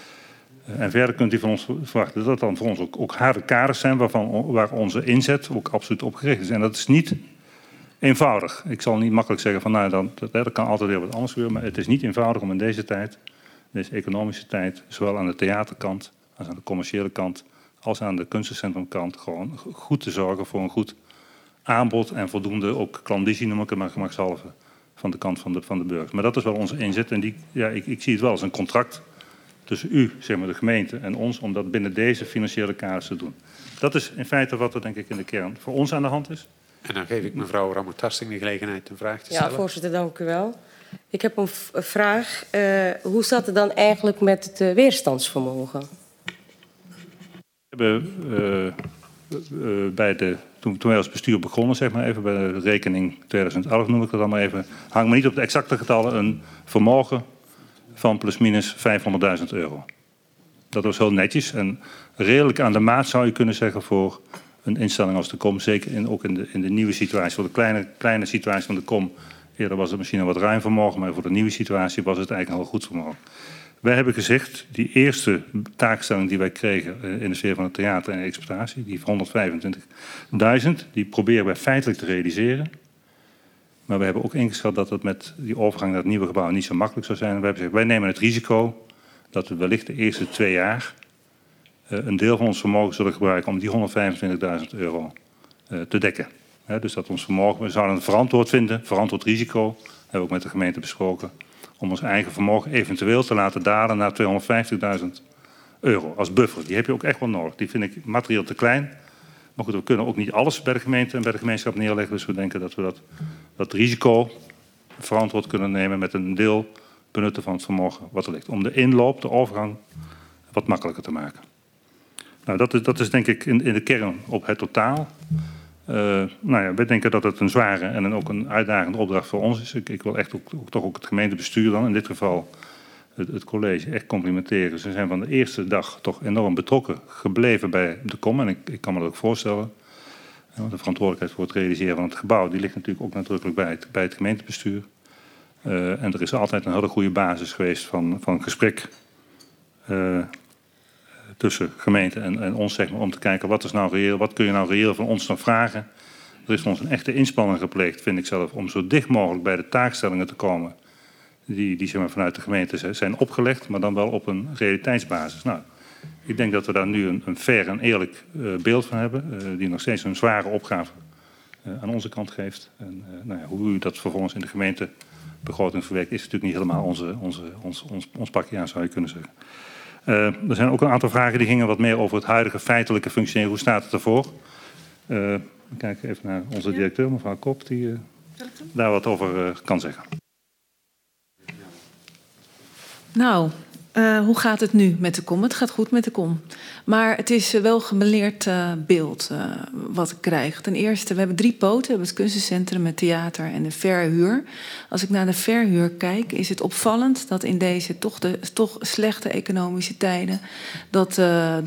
En verder kunt u van ons verwachten dat dat dan voor ons ook harde kaders zijn waar onze inzet ook absoluut op gericht is. En dat is niet eenvoudig. Ik zal niet makkelijk zeggen van nou, dat kan altijd weer wat anders gebeuren, maar het is niet eenvoudig om in deze tijd, deze economische tijd, zowel aan de theaterkant als aan de commerciële kant, als aan de kunstencentrumkant, gewoon goed te zorgen voor een goed aanbod en voldoende ook klandizie, noem ik het maar gemakshalve, van de kant van de burgers. Maar dat is wel onze inzet en ik zie het wel als een contract tussen u, zeg maar de gemeente, en ons, om dat binnen deze financiële kaders te doen. Dat is in feite wat er denk ik in de kern voor ons aan de hand is. En dan geef ik mevrouw Ramon-Tasting de gelegenheid een vraag te stellen. Ja, voorzitter, dank u wel. Ik heb een vraag. Hoe zat het dan eigenlijk met het weerstandsvermogen? We hebben toen wij als bestuur begonnen, zeg maar even bij de rekening 2011 noem ik dat dan maar even, hangt me niet op de exacte getallen, een vermogen van plusminus €500.000. Dat was heel netjes en redelijk aan de maat zou je kunnen zeggen voor een instelling als de KOM, zeker ook in de nieuwe situatie. Voor de kleine situatie van de KOM, eerder was het misschien een wat ruim vermogen, maar voor de nieuwe situatie was het eigenlijk een heel goed vermogen. Wij hebben gezegd, die eerste taakstelling die wij kregen in de sfeer van het theater en de exploitatie, die van €125.000, die proberen wij feitelijk te realiseren. Maar we hebben ook ingeschat dat het met die overgang naar het nieuwe gebouw niet zo makkelijk zou zijn. En we hebben gezegd, wij nemen het risico dat we wellicht de eerste 2 jaar een deel van ons vermogen zullen gebruiken om die €125.000 te dekken. Dus dat ons vermogen, we zouden het verantwoord vinden, verantwoord risico, hebben we ook met de gemeente besproken, om ons eigen vermogen eventueel te laten dalen naar €250.000 als buffer. Die heb je ook echt wel nodig. Die vind ik materieel te klein. Maar goed, we kunnen ook niet alles bij de gemeente en bij de gemeenschap neerleggen. Dus we denken dat we dat risico verantwoord kunnen nemen met een deel benutten van het vermogen wat er ligt. Om de inloop, de overgang, wat makkelijker te maken. Nou, dat is denk ik in de kern op het totaal. Wij denken dat het een zware en ook een uitdagende opdracht voor ons is. Ik wil echt toch ook het gemeentebestuur dan, in dit geval het college, echt complimenteren. Ze zijn van de eerste dag toch enorm betrokken gebleven bij de KOM. En ik kan me dat ook voorstellen. Want de verantwoordelijkheid voor het realiseren van het gebouw, die ligt natuurlijk ook nadrukkelijk bij het gemeentebestuur. En er is altijd een hele goede basis geweest van gesprek tussen gemeente en ons, zeg maar, om te kijken wat is nou reëel, wat kun je nou reëel van ons nog vragen. Er is ons een echte inspanning gepleegd, vind ik zelf, om zo dicht mogelijk bij de taakstellingen te komen die zeg maar, vanuit de gemeente zijn opgelegd, maar dan wel op een realiteitsbasis. Nou, ik denk dat we daar nu een fair en eerlijk beeld van hebben, die nog steeds een zware opgave aan onze kant geeft. En hoe u dat vervolgens in de gemeentebegroting verwerkt, is natuurlijk niet helemaal ons pakje aan, zou je kunnen zeggen. Er zijn ook een aantal vragen die gingen wat meer over het huidige feitelijke functioneren. Hoe staat het ervoor? We kijken even naar onze directeur, mevrouw Kop, die daar wat over kan zeggen. Nou, Hoe gaat het nu met de KOM? Het gaat goed met de KOM. Maar het is wel een gemêleerd beeld wat ik krijg. Ten eerste, we hebben 3 poten. We hebben het kunstencentrum, het theater en de verhuur. Als ik naar de verhuur kijk, is het opvallend dat in deze toch slechte economische tijden dat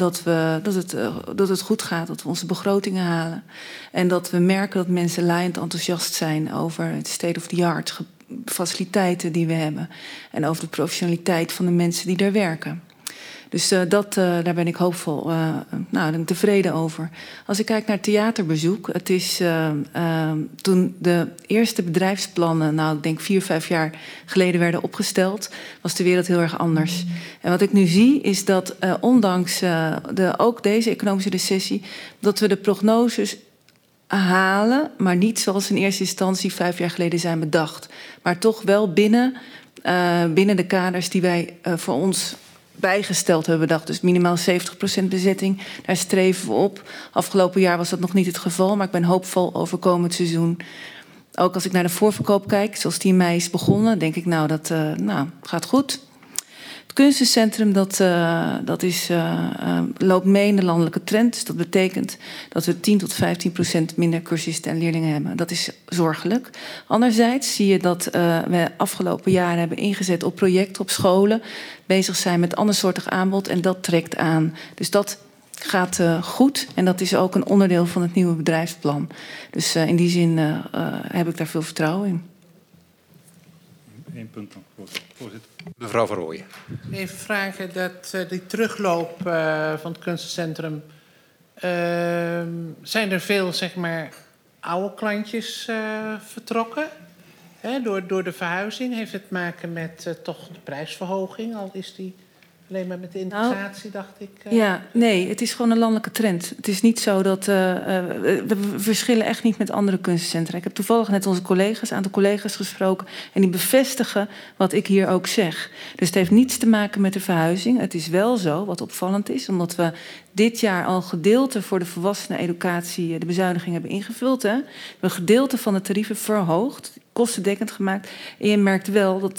het goed gaat, dat we onze begrotingen halen. En dat we merken dat mensen laaiend enthousiast zijn over het state of the art faciliteiten die we hebben. En over de professionaliteit van de mensen die daar werken. Dus daar ben ik hoopvol, tevreden over. Als ik kijk naar het theaterbezoek. Het is toen de eerste bedrijfsplannen, ik denk 4-5 jaar geleden werden opgesteld, was de wereld heel erg anders. En wat ik nu zie is dat ondanks ook deze economische recessie, dat we de prognoses halen, maar niet zoals in eerste instantie 5 jaar geleden zijn bedacht. Maar toch wel binnen de kaders die wij voor ons bijgesteld hebben bedacht. Dus minimaal 70% bezetting, daar streven we op. Afgelopen jaar was dat nog niet het geval, maar ik ben hoopvol over komend seizoen. Ook als ik naar de voorverkoop kijk, zoals die in mei is begonnen, denk ik dat gaat goed. Het kunstencentrum loopt mee in de landelijke trend. Dus dat betekent dat we 10-15% minder cursisten en leerlingen hebben. Dat is zorgelijk. Anderzijds zie je dat we afgelopen jaren hebben ingezet op projecten op scholen, bezig zijn met andersoortig aanbod en dat trekt aan. Dus dat gaat goed en dat is ook een onderdeel van het nieuwe bedrijfsplan. Dus in die zin heb ik daar veel vertrouwen in. 1 punt dan, voorzitter. Mevrouw Van Rooyen. Even vragen dat die terugloop van het kunstencentrum. Zijn er veel, oude klantjes vertrokken? Door de verhuizing? Heeft het te maken met toch de prijsverhoging? Al is die alleen maar met de integratie, dacht ik. Nee, het is gewoon een landelijke trend. Het is niet zo dat we verschillen echt niet met andere kunstencentra. Ik heb toevallig net een aantal collega's gesproken en die bevestigen wat ik hier ook zeg. Dus het heeft niets te maken met de verhuizing. Het is wel zo, wat opvallend is, omdat we dit jaar al gedeelte voor de volwasseneneducatie de bezuiniging hebben ingevuld. We hebben een gedeelte van de tarieven verhoogd, kostendekkend gemaakt. En je merkt wel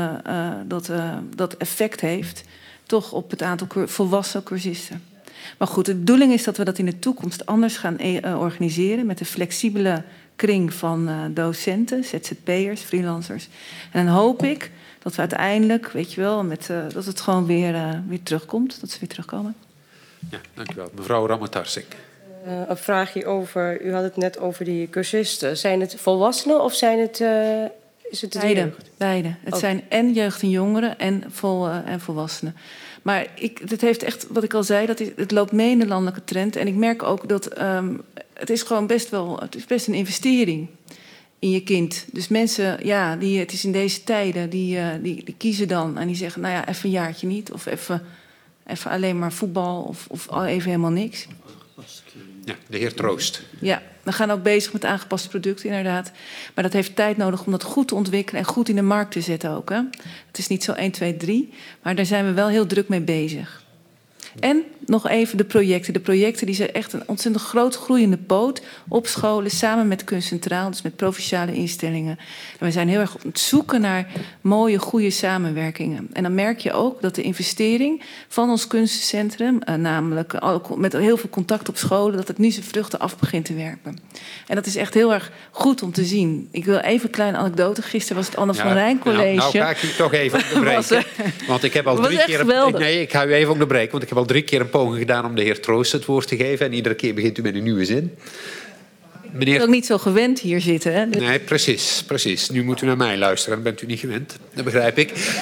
dat effect heeft toch op het aantal volwassen cursisten. Maar goed, de bedoeling is dat we dat in de toekomst anders gaan organiseren met een flexibele kring van docenten, ZZP'ers, freelancers. En dan hoop ik dat we uiteindelijk, dat het gewoon weer terugkomt, dat ze weer terugkomen. Ja, dank u wel. Mevrouw Ramatarsik. Een vraagje over, u had het net over die cursisten. Zijn het volwassenen of zijn het, is het de jeugd? Beide. Het zijn en jeugd en jongeren en volwassenen. Maar het heeft echt, wat ik al zei, het loopt mee in de landelijke trend. En ik merk ook dat het is gewoon best een investering in je kind. Dus mensen, het is in deze tijden, die kiezen dan en die zeggen, even een jaartje niet. Of even alleen maar voetbal of even helemaal niks. Ja, de heer Troost. Ja, we gaan ook bezig met aangepaste producten, inderdaad. Maar dat heeft tijd nodig om dat goed te ontwikkelen en goed in de markt te zetten ook. Hè? Het is niet zo 1, 2, 3, maar daar zijn we wel heel druk mee bezig. En nog even de projecten. De projecten die zijn echt een ontzettend groot groeiende poot op scholen, samen met Kunstcentraal, dus met provinciale instellingen. En we zijn heel erg op het zoeken naar mooie, goede samenwerkingen. En dan merk je ook dat de investering van ons kunstencentrum, namelijk met heel veel contact op scholen, dat het nu zijn vruchten af begint te werpen. En dat is echt heel erg goed om te zien. Ik wil even een kleine anekdote. Gisteren was het Anne van Rijn College. Nou ga ik u toch even onderbreken. Want ik heb al 3 keer... Nee, ik ga u even onderbreken, want ik heb al 3 keer een poging gedaan om de heer Troost het woord te geven. En iedere keer begint u met een nieuwe zin. Ik ben ook niet zo gewend hier zitten. Hè? Dus... Nee, precies. Nu moet u naar mij luisteren. Dan bent u niet gewend. Dat begrijp ik.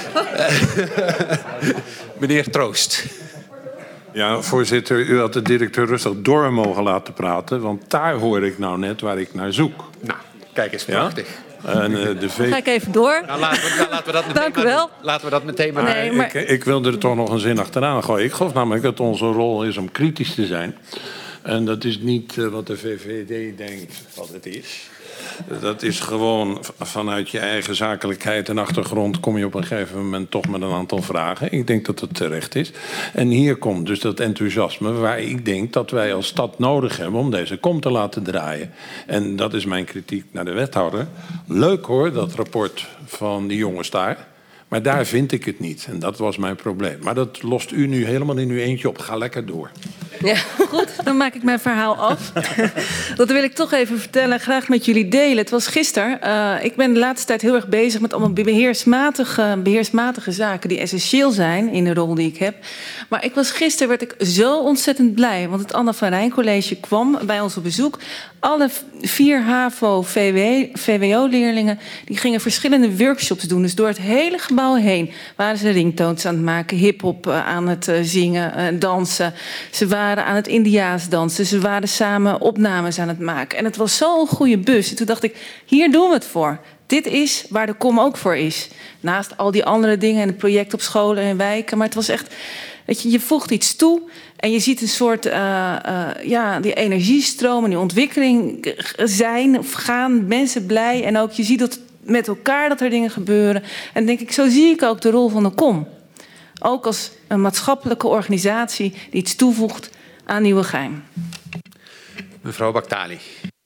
Meneer Troost. Ja, voorzitter, u had de directeur rustig door mogen laten praten. Want daar hoor ik nou net waar ik naar zoek. Nou, kijk eens, prachtig. Ja? En, Ga ik even door. Nou, laten we dat meteen Dank u wel. Laten we dat meteen maar... Nee, maar... Ik wil er toch nog een zin achteraan gooien. Ik geloof namelijk dat onze rol is om kritisch te zijn. En dat is niet wat de VVD denkt wat het is. Dat is gewoon vanuit je eigen zakelijkheid en achtergrond kom je op een gegeven moment toch met een aantal vragen. Ik denk dat het terecht is. En hier komt dus dat enthousiasme waar ik denk dat wij als stad nodig hebben om deze kom te laten draaien. En dat is mijn kritiek naar de wethouder. Leuk hoor, dat rapport van die jongens daar. Maar daar vind ik het niet. En dat was mijn probleem. Maar dat lost u nu helemaal in uw eentje op. Ga lekker door. Ja, goed, dan maak ik mijn verhaal af. Dat wil ik toch even vertellen en graag met jullie delen. Het was gisteren. Ik ben de laatste tijd heel erg bezig met allemaal beheersmatige zaken die essentieel zijn in de rol die ik heb. Maar gisteren werd ik zo ontzettend blij. Want het Anna van Rijn College kwam bij ons op bezoek. Alle 4 HAVO-VWO-leerlingen die gingen verschillende workshops doen. Dus door het hele gebouw heen waren ze ringtones aan het maken, hiphop aan het zingen, dansen. Ze waren aan het Indiaas dansen. Ze waren samen opnames aan het maken. En het was zo'n goede bus. En toen dacht ik, hier doen we het voor. Dit is waar de KOM ook voor is. Naast al die andere dingen en het project op scholen en wijken. Maar het was echt, weet je voegt iets toe. En je ziet een soort, die energiestroom en die ontwikkeling zijn of gaan. Mensen blij. En ook je ziet dat met elkaar dat er dingen gebeuren. En denk ik, zo zie ik ook de rol van de KOM. Ook als een maatschappelijke organisatie die iets toevoegt aan Nieuwegein. Mevrouw Baktali.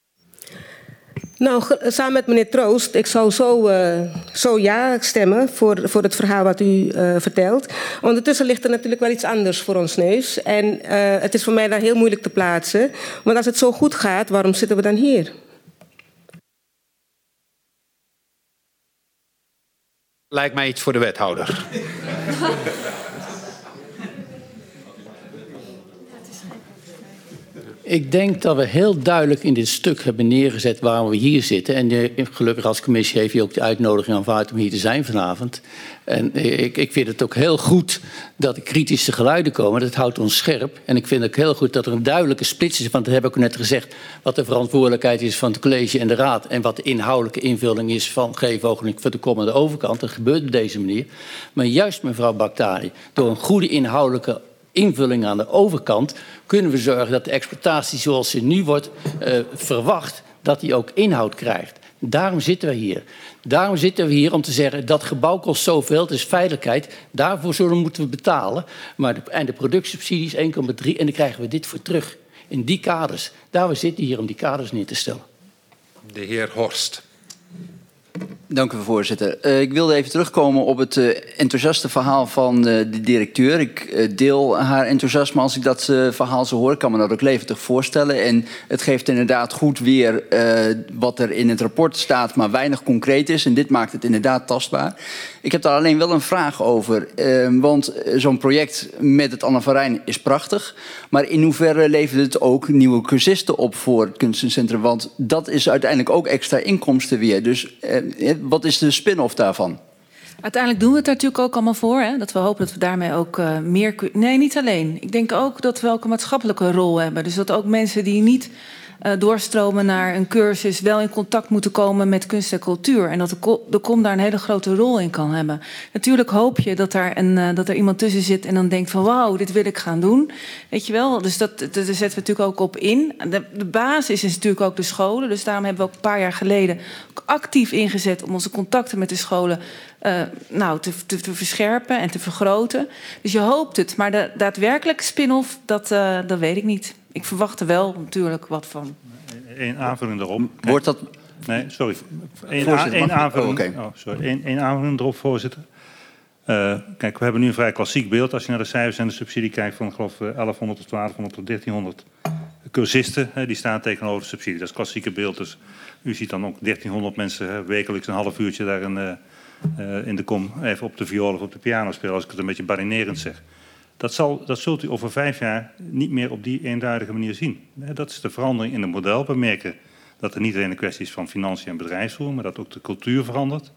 Nou, samen met meneer Troost, ik zou zo ja stemmen voor het verhaal wat u vertelt. Ondertussen ligt er natuurlijk wel iets anders voor ons neus. En het is voor mij dan heel moeilijk te plaatsen. Want als het zo goed gaat, waarom zitten we dan hier? Lijkt mij iets voor de wethouder. Ik denk dat we heel duidelijk in dit stuk hebben neergezet waarom we hier zitten. En gelukkig als commissie heeft u ook de uitnodiging aanvaard om hier te zijn vanavond. En ik vind het ook heel goed dat er kritische geluiden komen. Dat houdt ons scherp. En ik vind het ook heel goed dat er een duidelijke splits is. Want dat heb ik ook net gezegd. Wat de verantwoordelijkheid is van het college en de raad. En wat de inhoudelijke invulling is van geefooglijk voor de KOM aan de overkant. Dat gebeurt op deze manier. Maar juist mevrouw Baktali, door een goede inhoudelijke invulling aan de overkant kunnen we zorgen dat de exploitatie zoals ze nu wordt verwacht, dat die ook inhoud krijgt. Daarom zitten we hier. Daarom zitten we hier om te zeggen dat gebouw kost zoveel, het is veiligheid. Daarvoor moeten we betalen. En de productiesubsidie is 1,3 en dan krijgen we dit voor terug. In die kaders. Daar we zitten hier om die kaders neer te stellen. De heer Horst. Dank u, voorzitter. Ik wilde even terugkomen op het enthousiaste verhaal van de directeur. Ik deel haar enthousiasme als ik dat verhaal zo hoor. Ik kan me dat ook levendig voorstellen. En het geeft inderdaad goed weer wat er in het rapport staat, maar weinig concreet is. En dit maakt het inderdaad tastbaar. Ik heb daar alleen wel een vraag over. Want zo'n project met het Anna van Rijn is prachtig. Maar in hoeverre levert het ook nieuwe cursisten op voor het kunstencentrum? Want dat is uiteindelijk ook extra inkomsten weer. Dus wat is de spin-off daarvan? Uiteindelijk doen we het daar natuurlijk ook allemaal voor. Hè? Dat we hopen dat we daarmee ook meer... Nee, niet alleen. Ik denk ook dat we ook een maatschappelijke rol hebben. Dus dat ook mensen die niet doorstromen naar een cursus wel in contact moeten komen met kunst en cultuur. En dat de KOM daar een hele grote rol in kan hebben. Natuurlijk hoop je dat er iemand tussen zit en dan denkt van wauw, dit wil ik gaan doen. Weet je wel, dus daar zetten we natuurlijk ook op in. De basis is natuurlijk ook de scholen. Dus daarom hebben we ook een paar jaar geleden ook actief ingezet om onze contacten met de scholen te verscherpen en te vergroten. Dus je hoopt het, maar de daadwerkelijke spin-off, dat weet ik niet. Ik verwacht er wel natuurlijk wat van. Eén aanvulling erop. Wordt dat... Nee, sorry. Één aanvulling erop, voorzitter. Kijk, we hebben nu een vrij klassiek beeld. Als je naar de cijfers en de subsidie kijkt van, ik geloof, 1100 tot 1200 tot 1300 cursisten. Die staan tegenover de subsidie. Dat is het klassieke beeld. Dus u ziet dan ook 1300 mensen wekelijks een half uurtje daar in de KOM even op de viool of op de piano spelen. Als ik het een beetje barinerend zeg. Dat zult u over 5 jaar niet meer op die eenduidige manier zien. Dat is de verandering in het model. We merken dat er niet alleen een kwestie is van financiën en bedrijfsvoer, maar dat ook de cultuur verandert.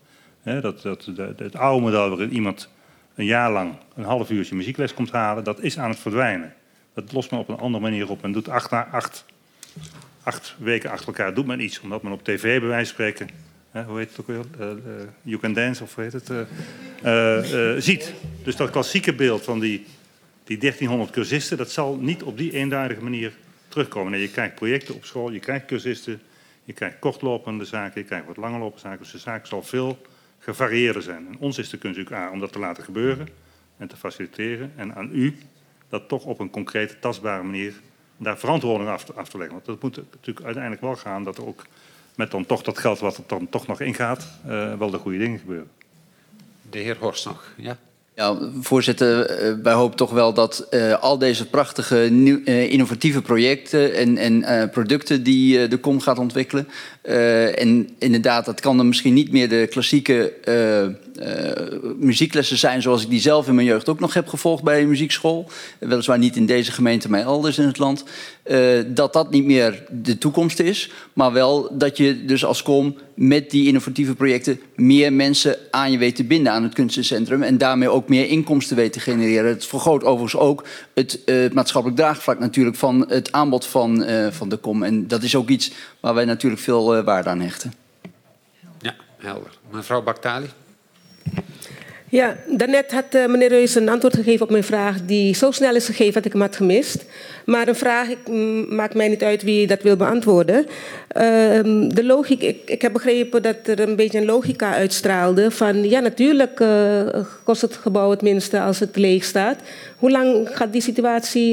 Het oude model waarin iemand een jaar lang een half uurtje muziekles komt halen, dat is aan het verdwijnen. Dat lost men op een andere manier op. Men doet 8 weken achter elkaar doet men iets, omdat men op tv bij wijze van spreken, hoe heet het ook weer, You Can Dance of hoe heet het, ziet. Dus dat klassieke beeld van die 1300 cursisten, dat zal niet op die eenduidige manier terugkomen. Nee, je krijgt projecten op school, je krijgt cursisten, je krijgt kortlopende zaken, je krijgt wat langerlopende zaken. Dus de zaak zal veel gevarieerder zijn. En ons is de kunst natuurlijk om dat te laten gebeuren en te faciliteren. En aan u dat toch op een concrete, tastbare manier daar verantwoording af te leggen. Want dat moet natuurlijk uiteindelijk wel gaan dat er ook met dan toch dat geld wat er dan toch nog ingaat, wel de goede dingen gebeuren. De heer Horst nog, ja? Ja, voorzitter, wij hopen toch wel dat al deze prachtige innovatieve projecten en producten die de KOM gaat ontwikkelen. En inderdaad, dat kan dan misschien niet meer de klassieke muzieklessen zijn zoals ik die zelf in mijn jeugd ook nog heb gevolgd bij een muziekschool. Weliswaar niet in deze gemeente, maar elders in het land. Dat niet meer de toekomst is, maar wel dat je dus als KOM met die innovatieve projecten meer mensen aan je weet te binden aan het kunstencentrum en daarmee ook meer inkomsten weet te genereren. Het vergroot overigens ook het maatschappelijk draagvlak natuurlijk van het aanbod van de KOM. En dat is ook iets waar wij natuurlijk veel waarde aan hechten. Ja, helder. Mevrouw Baktali. Ja, daarnet had meneer Reus een antwoord gegeven op mijn vraag die zo snel is gegeven dat ik hem had gemist. Maar een vraag, maakt mij niet uit wie dat wil beantwoorden. De logica, ik heb begrepen dat er een beetje een logica uitstraalde van ja, natuurlijk kost het gebouw het minste als het leeg staat. Hoe lang gaat die situatie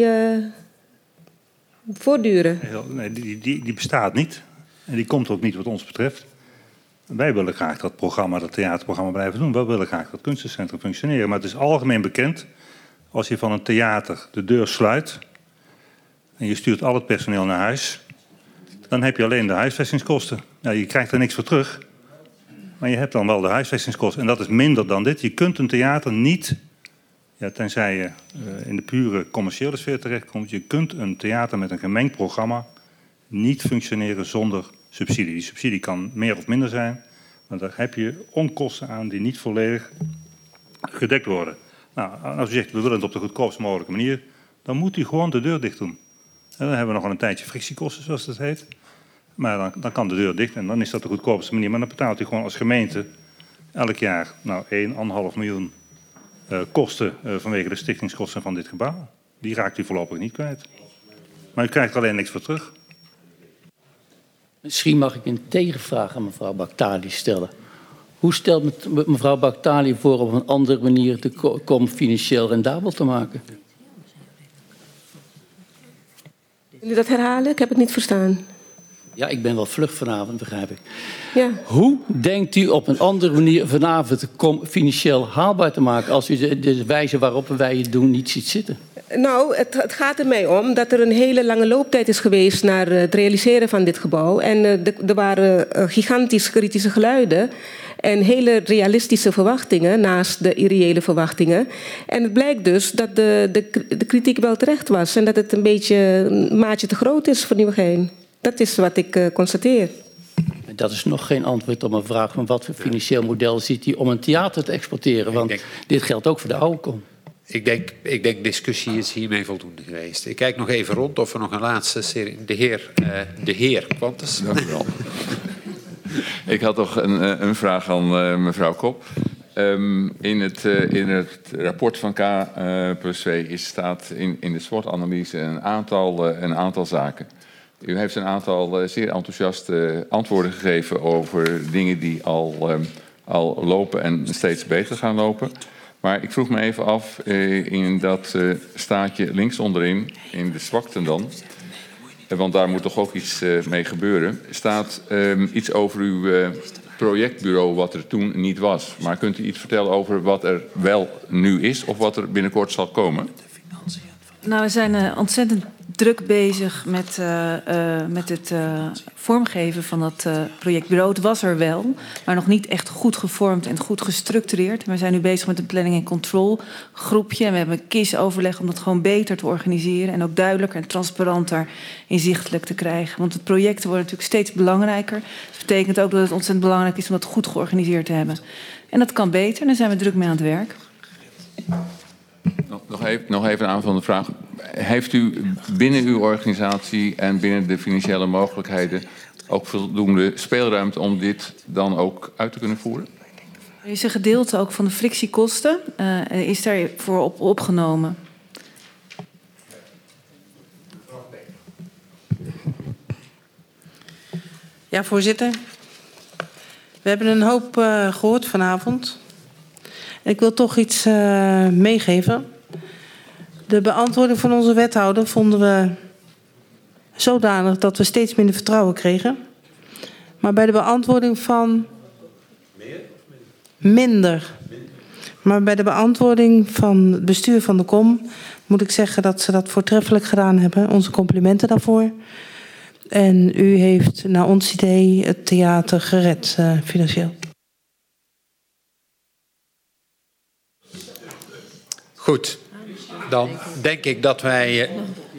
voortduren? Nee, die bestaat niet. En die komt ook niet wat ons betreft. Wij willen graag dat theaterprogramma blijven doen. Wij willen graag dat kunstencentrum functioneren. Maar het is algemeen bekend, als je van een theater de deur sluit en je stuurt al het personeel naar huis, dan heb je alleen de huisvestingskosten. Ja, je krijgt er niks voor terug, maar je hebt dan wel de huisvestingskosten. En dat is minder dan dit. Je kunt een theater niet, ja, tenzij je in de pure commerciële sfeer terechtkomt, je kunt een theater met een gemengd programma niet functioneren zonder subsidie. Die subsidie kan meer of minder zijn, maar daar heb je onkosten aan die niet volledig gedekt worden. Nou, als u zegt, we willen het op de goedkoopst mogelijke manier, dan moet u gewoon de deur dicht doen. En dan hebben we nog een tijdje frictiekosten, zoals dat heet. Maar dan kan de deur dicht en dan is dat de goedkoopste manier. Maar dan betaalt u gewoon als gemeente elk jaar 1,5 miljoen kosten vanwege de stichtingskosten van dit gebouw. Die raakt u voorlopig niet kwijt. Maar u krijgt er alleen niks voor terug. Misschien mag ik een tegenvraag aan mevrouw Baktali stellen. Hoe stelt mevrouw Baktali voor op een andere manier de KOM financieel rendabel te maken? Wil u dat herhalen? Ik heb het niet verstaan. Ja, ik ben wel vlug vanavond, begrijp ik. Ja. Hoe denkt u op een andere manier vanavond de KOM financieel haalbaar te maken als u de wijze waarop wij het doen niet ziet zitten? Nou, het gaat er mij om dat er een hele lange looptijd is geweest naar het realiseren van dit gebouw. En er waren gigantisch kritische geluiden en hele realistische verwachtingen naast de irreële verwachtingen. En het blijkt dus dat de kritiek wel terecht was en dat het een beetje een maatje te groot is voor Nieuwegein. Dat is wat ik constateer. Dat is nog geen antwoord op een vraag van wat voor financieel model ziet u om een theater te exporteren. Want dit geldt ook voor de oude KOM. Ik denk discussie is hiermee voldoende geweest. Ik kijk nog even rond of er nog een laatste serie... De heer Quantes. Dank u wel. Ik had toch een vraag aan mevrouw Kop. In het rapport van K+2 staat in de SWOT-analyse een aantal zaken. U heeft een aantal zeer enthousiaste antwoorden gegeven over dingen die al lopen en steeds beter gaan lopen. Maar ik vroeg me even af, in dat staatje links onderin, in de zwakten dan, want daar moet toch ook iets mee gebeuren, staat iets over uw projectbureau wat er toen niet was. Maar kunt u iets vertellen over wat er wel nu is of wat er binnenkort zal komen? Nou, we zijn ontzettend druk bezig met het vormgeven van dat projectbureau. Het was er wel, maar nog niet echt goed gevormd en goed gestructureerd. We zijn nu bezig met een planning- en controlgroepje. En we hebben een KIS-overleg om dat gewoon beter te organiseren en ook duidelijker en transparanter inzichtelijk te krijgen. Want de projecten worden natuurlijk steeds belangrijker. Dat betekent ook dat het ontzettend belangrijk is om dat goed georganiseerd te hebben. En dat kan beter, daar zijn we druk mee aan het werk. Nog even een aanvullende vraag. Heeft u binnen uw organisatie en binnen de financiële mogelijkheden ook voldoende speelruimte om dit dan ook uit te kunnen voeren? Er is een gedeelte ook van de frictiekosten is daarvoor opgenomen. Ja, voorzitter. We hebben een hoop gehoord vanavond. Ik wil toch iets meegeven. De beantwoording van onze wethouder vonden we zodanig dat we steeds minder vertrouwen kregen. Maar bij de beantwoording van minder. Maar bij de beantwoording van het bestuur van de KOM moet ik zeggen dat ze dat voortreffelijk gedaan hebben. Onze complimenten daarvoor. En u heeft naar ons idee het theater gered financieel. Goed, dan denk ik dat wij...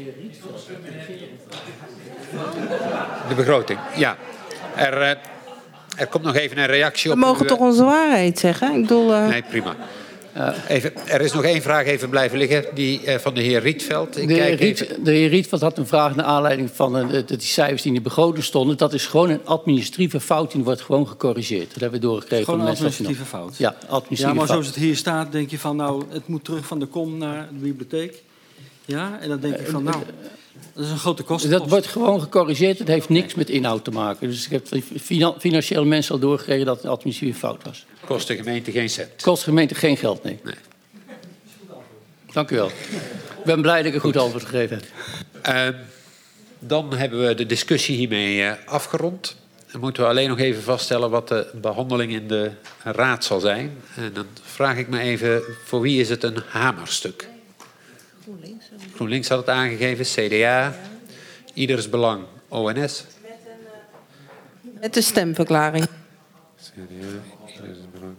de begroting, ja. Er komt nog even een reactie op... We mogen toch onze waarheid zeggen? Ik bedoel... Nee, prima. Er is nog één vraag even blijven liggen, die van de heer Rietveld. De heer Rietveld had een vraag naar aanleiding van die cijfers die in de begroting stonden. Dat is gewoon een administratieve fout, die wordt gewoon gecorrigeerd. Dat hebben we doorgekregen. Gewoon een administratieve fout? Ja, administratieve fout. Ja, maar fout. zoals het hier staat, denk je van, nou, het moet terug van de KOM naar de bibliotheek. Ja, en dan denk je van, nou, dat is een grote kostenpost. Dat wordt gewoon gecorrigeerd. Het heeft niks met inhoud te maken. Dus ik heb financiële mensen al doorgekregen dat het een administratieve fout was. Kost de gemeente geen cent? Kost de gemeente geen geld, nee. Dank u wel. Ik ben blij dat ik een goed antwoord gegeven heb. Dan hebben we de discussie hiermee afgerond. Dan moeten we alleen nog even vaststellen wat de behandeling in de raad zal zijn. En dan vraag ik me even, voor wie is het een hamerstuk? GroenLinks had het aangegeven, CDA, Ieders Belang, ONS. Met de stemverklaring. CDA, Ieders Belang.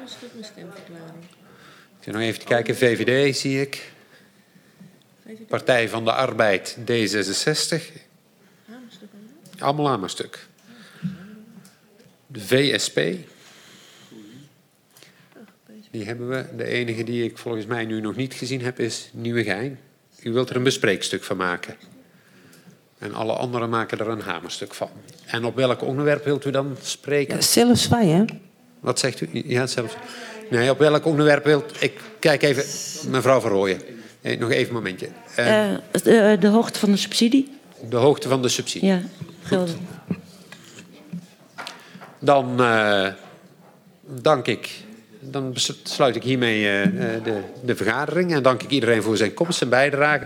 Ik zit nog even te kijken, VVD zie ik. Partij van de Arbeid, D66. Allemaal hamerstuk. De VSP. Die hebben we. De enige die ik volgens mij nu nog niet gezien heb is Nieuwegein. U wilt er een bespreekstuk van maken. En alle anderen maken er een hamerstuk van. En op welk onderwerp wilt u dan spreken? Ja, zelfs wij, hè? Wat zegt u? Ja, zelfs. Nee, op welk onderwerp wilt... Ik kijk even, mevrouw Van Rooyen. Nog even een momentje. De hoogte van de subsidie. De hoogte van de subsidie. Ja, gelden. Dan dank ik. Dan sluit ik hiermee de vergadering. En dank ik iedereen voor zijn komst en bijdrage.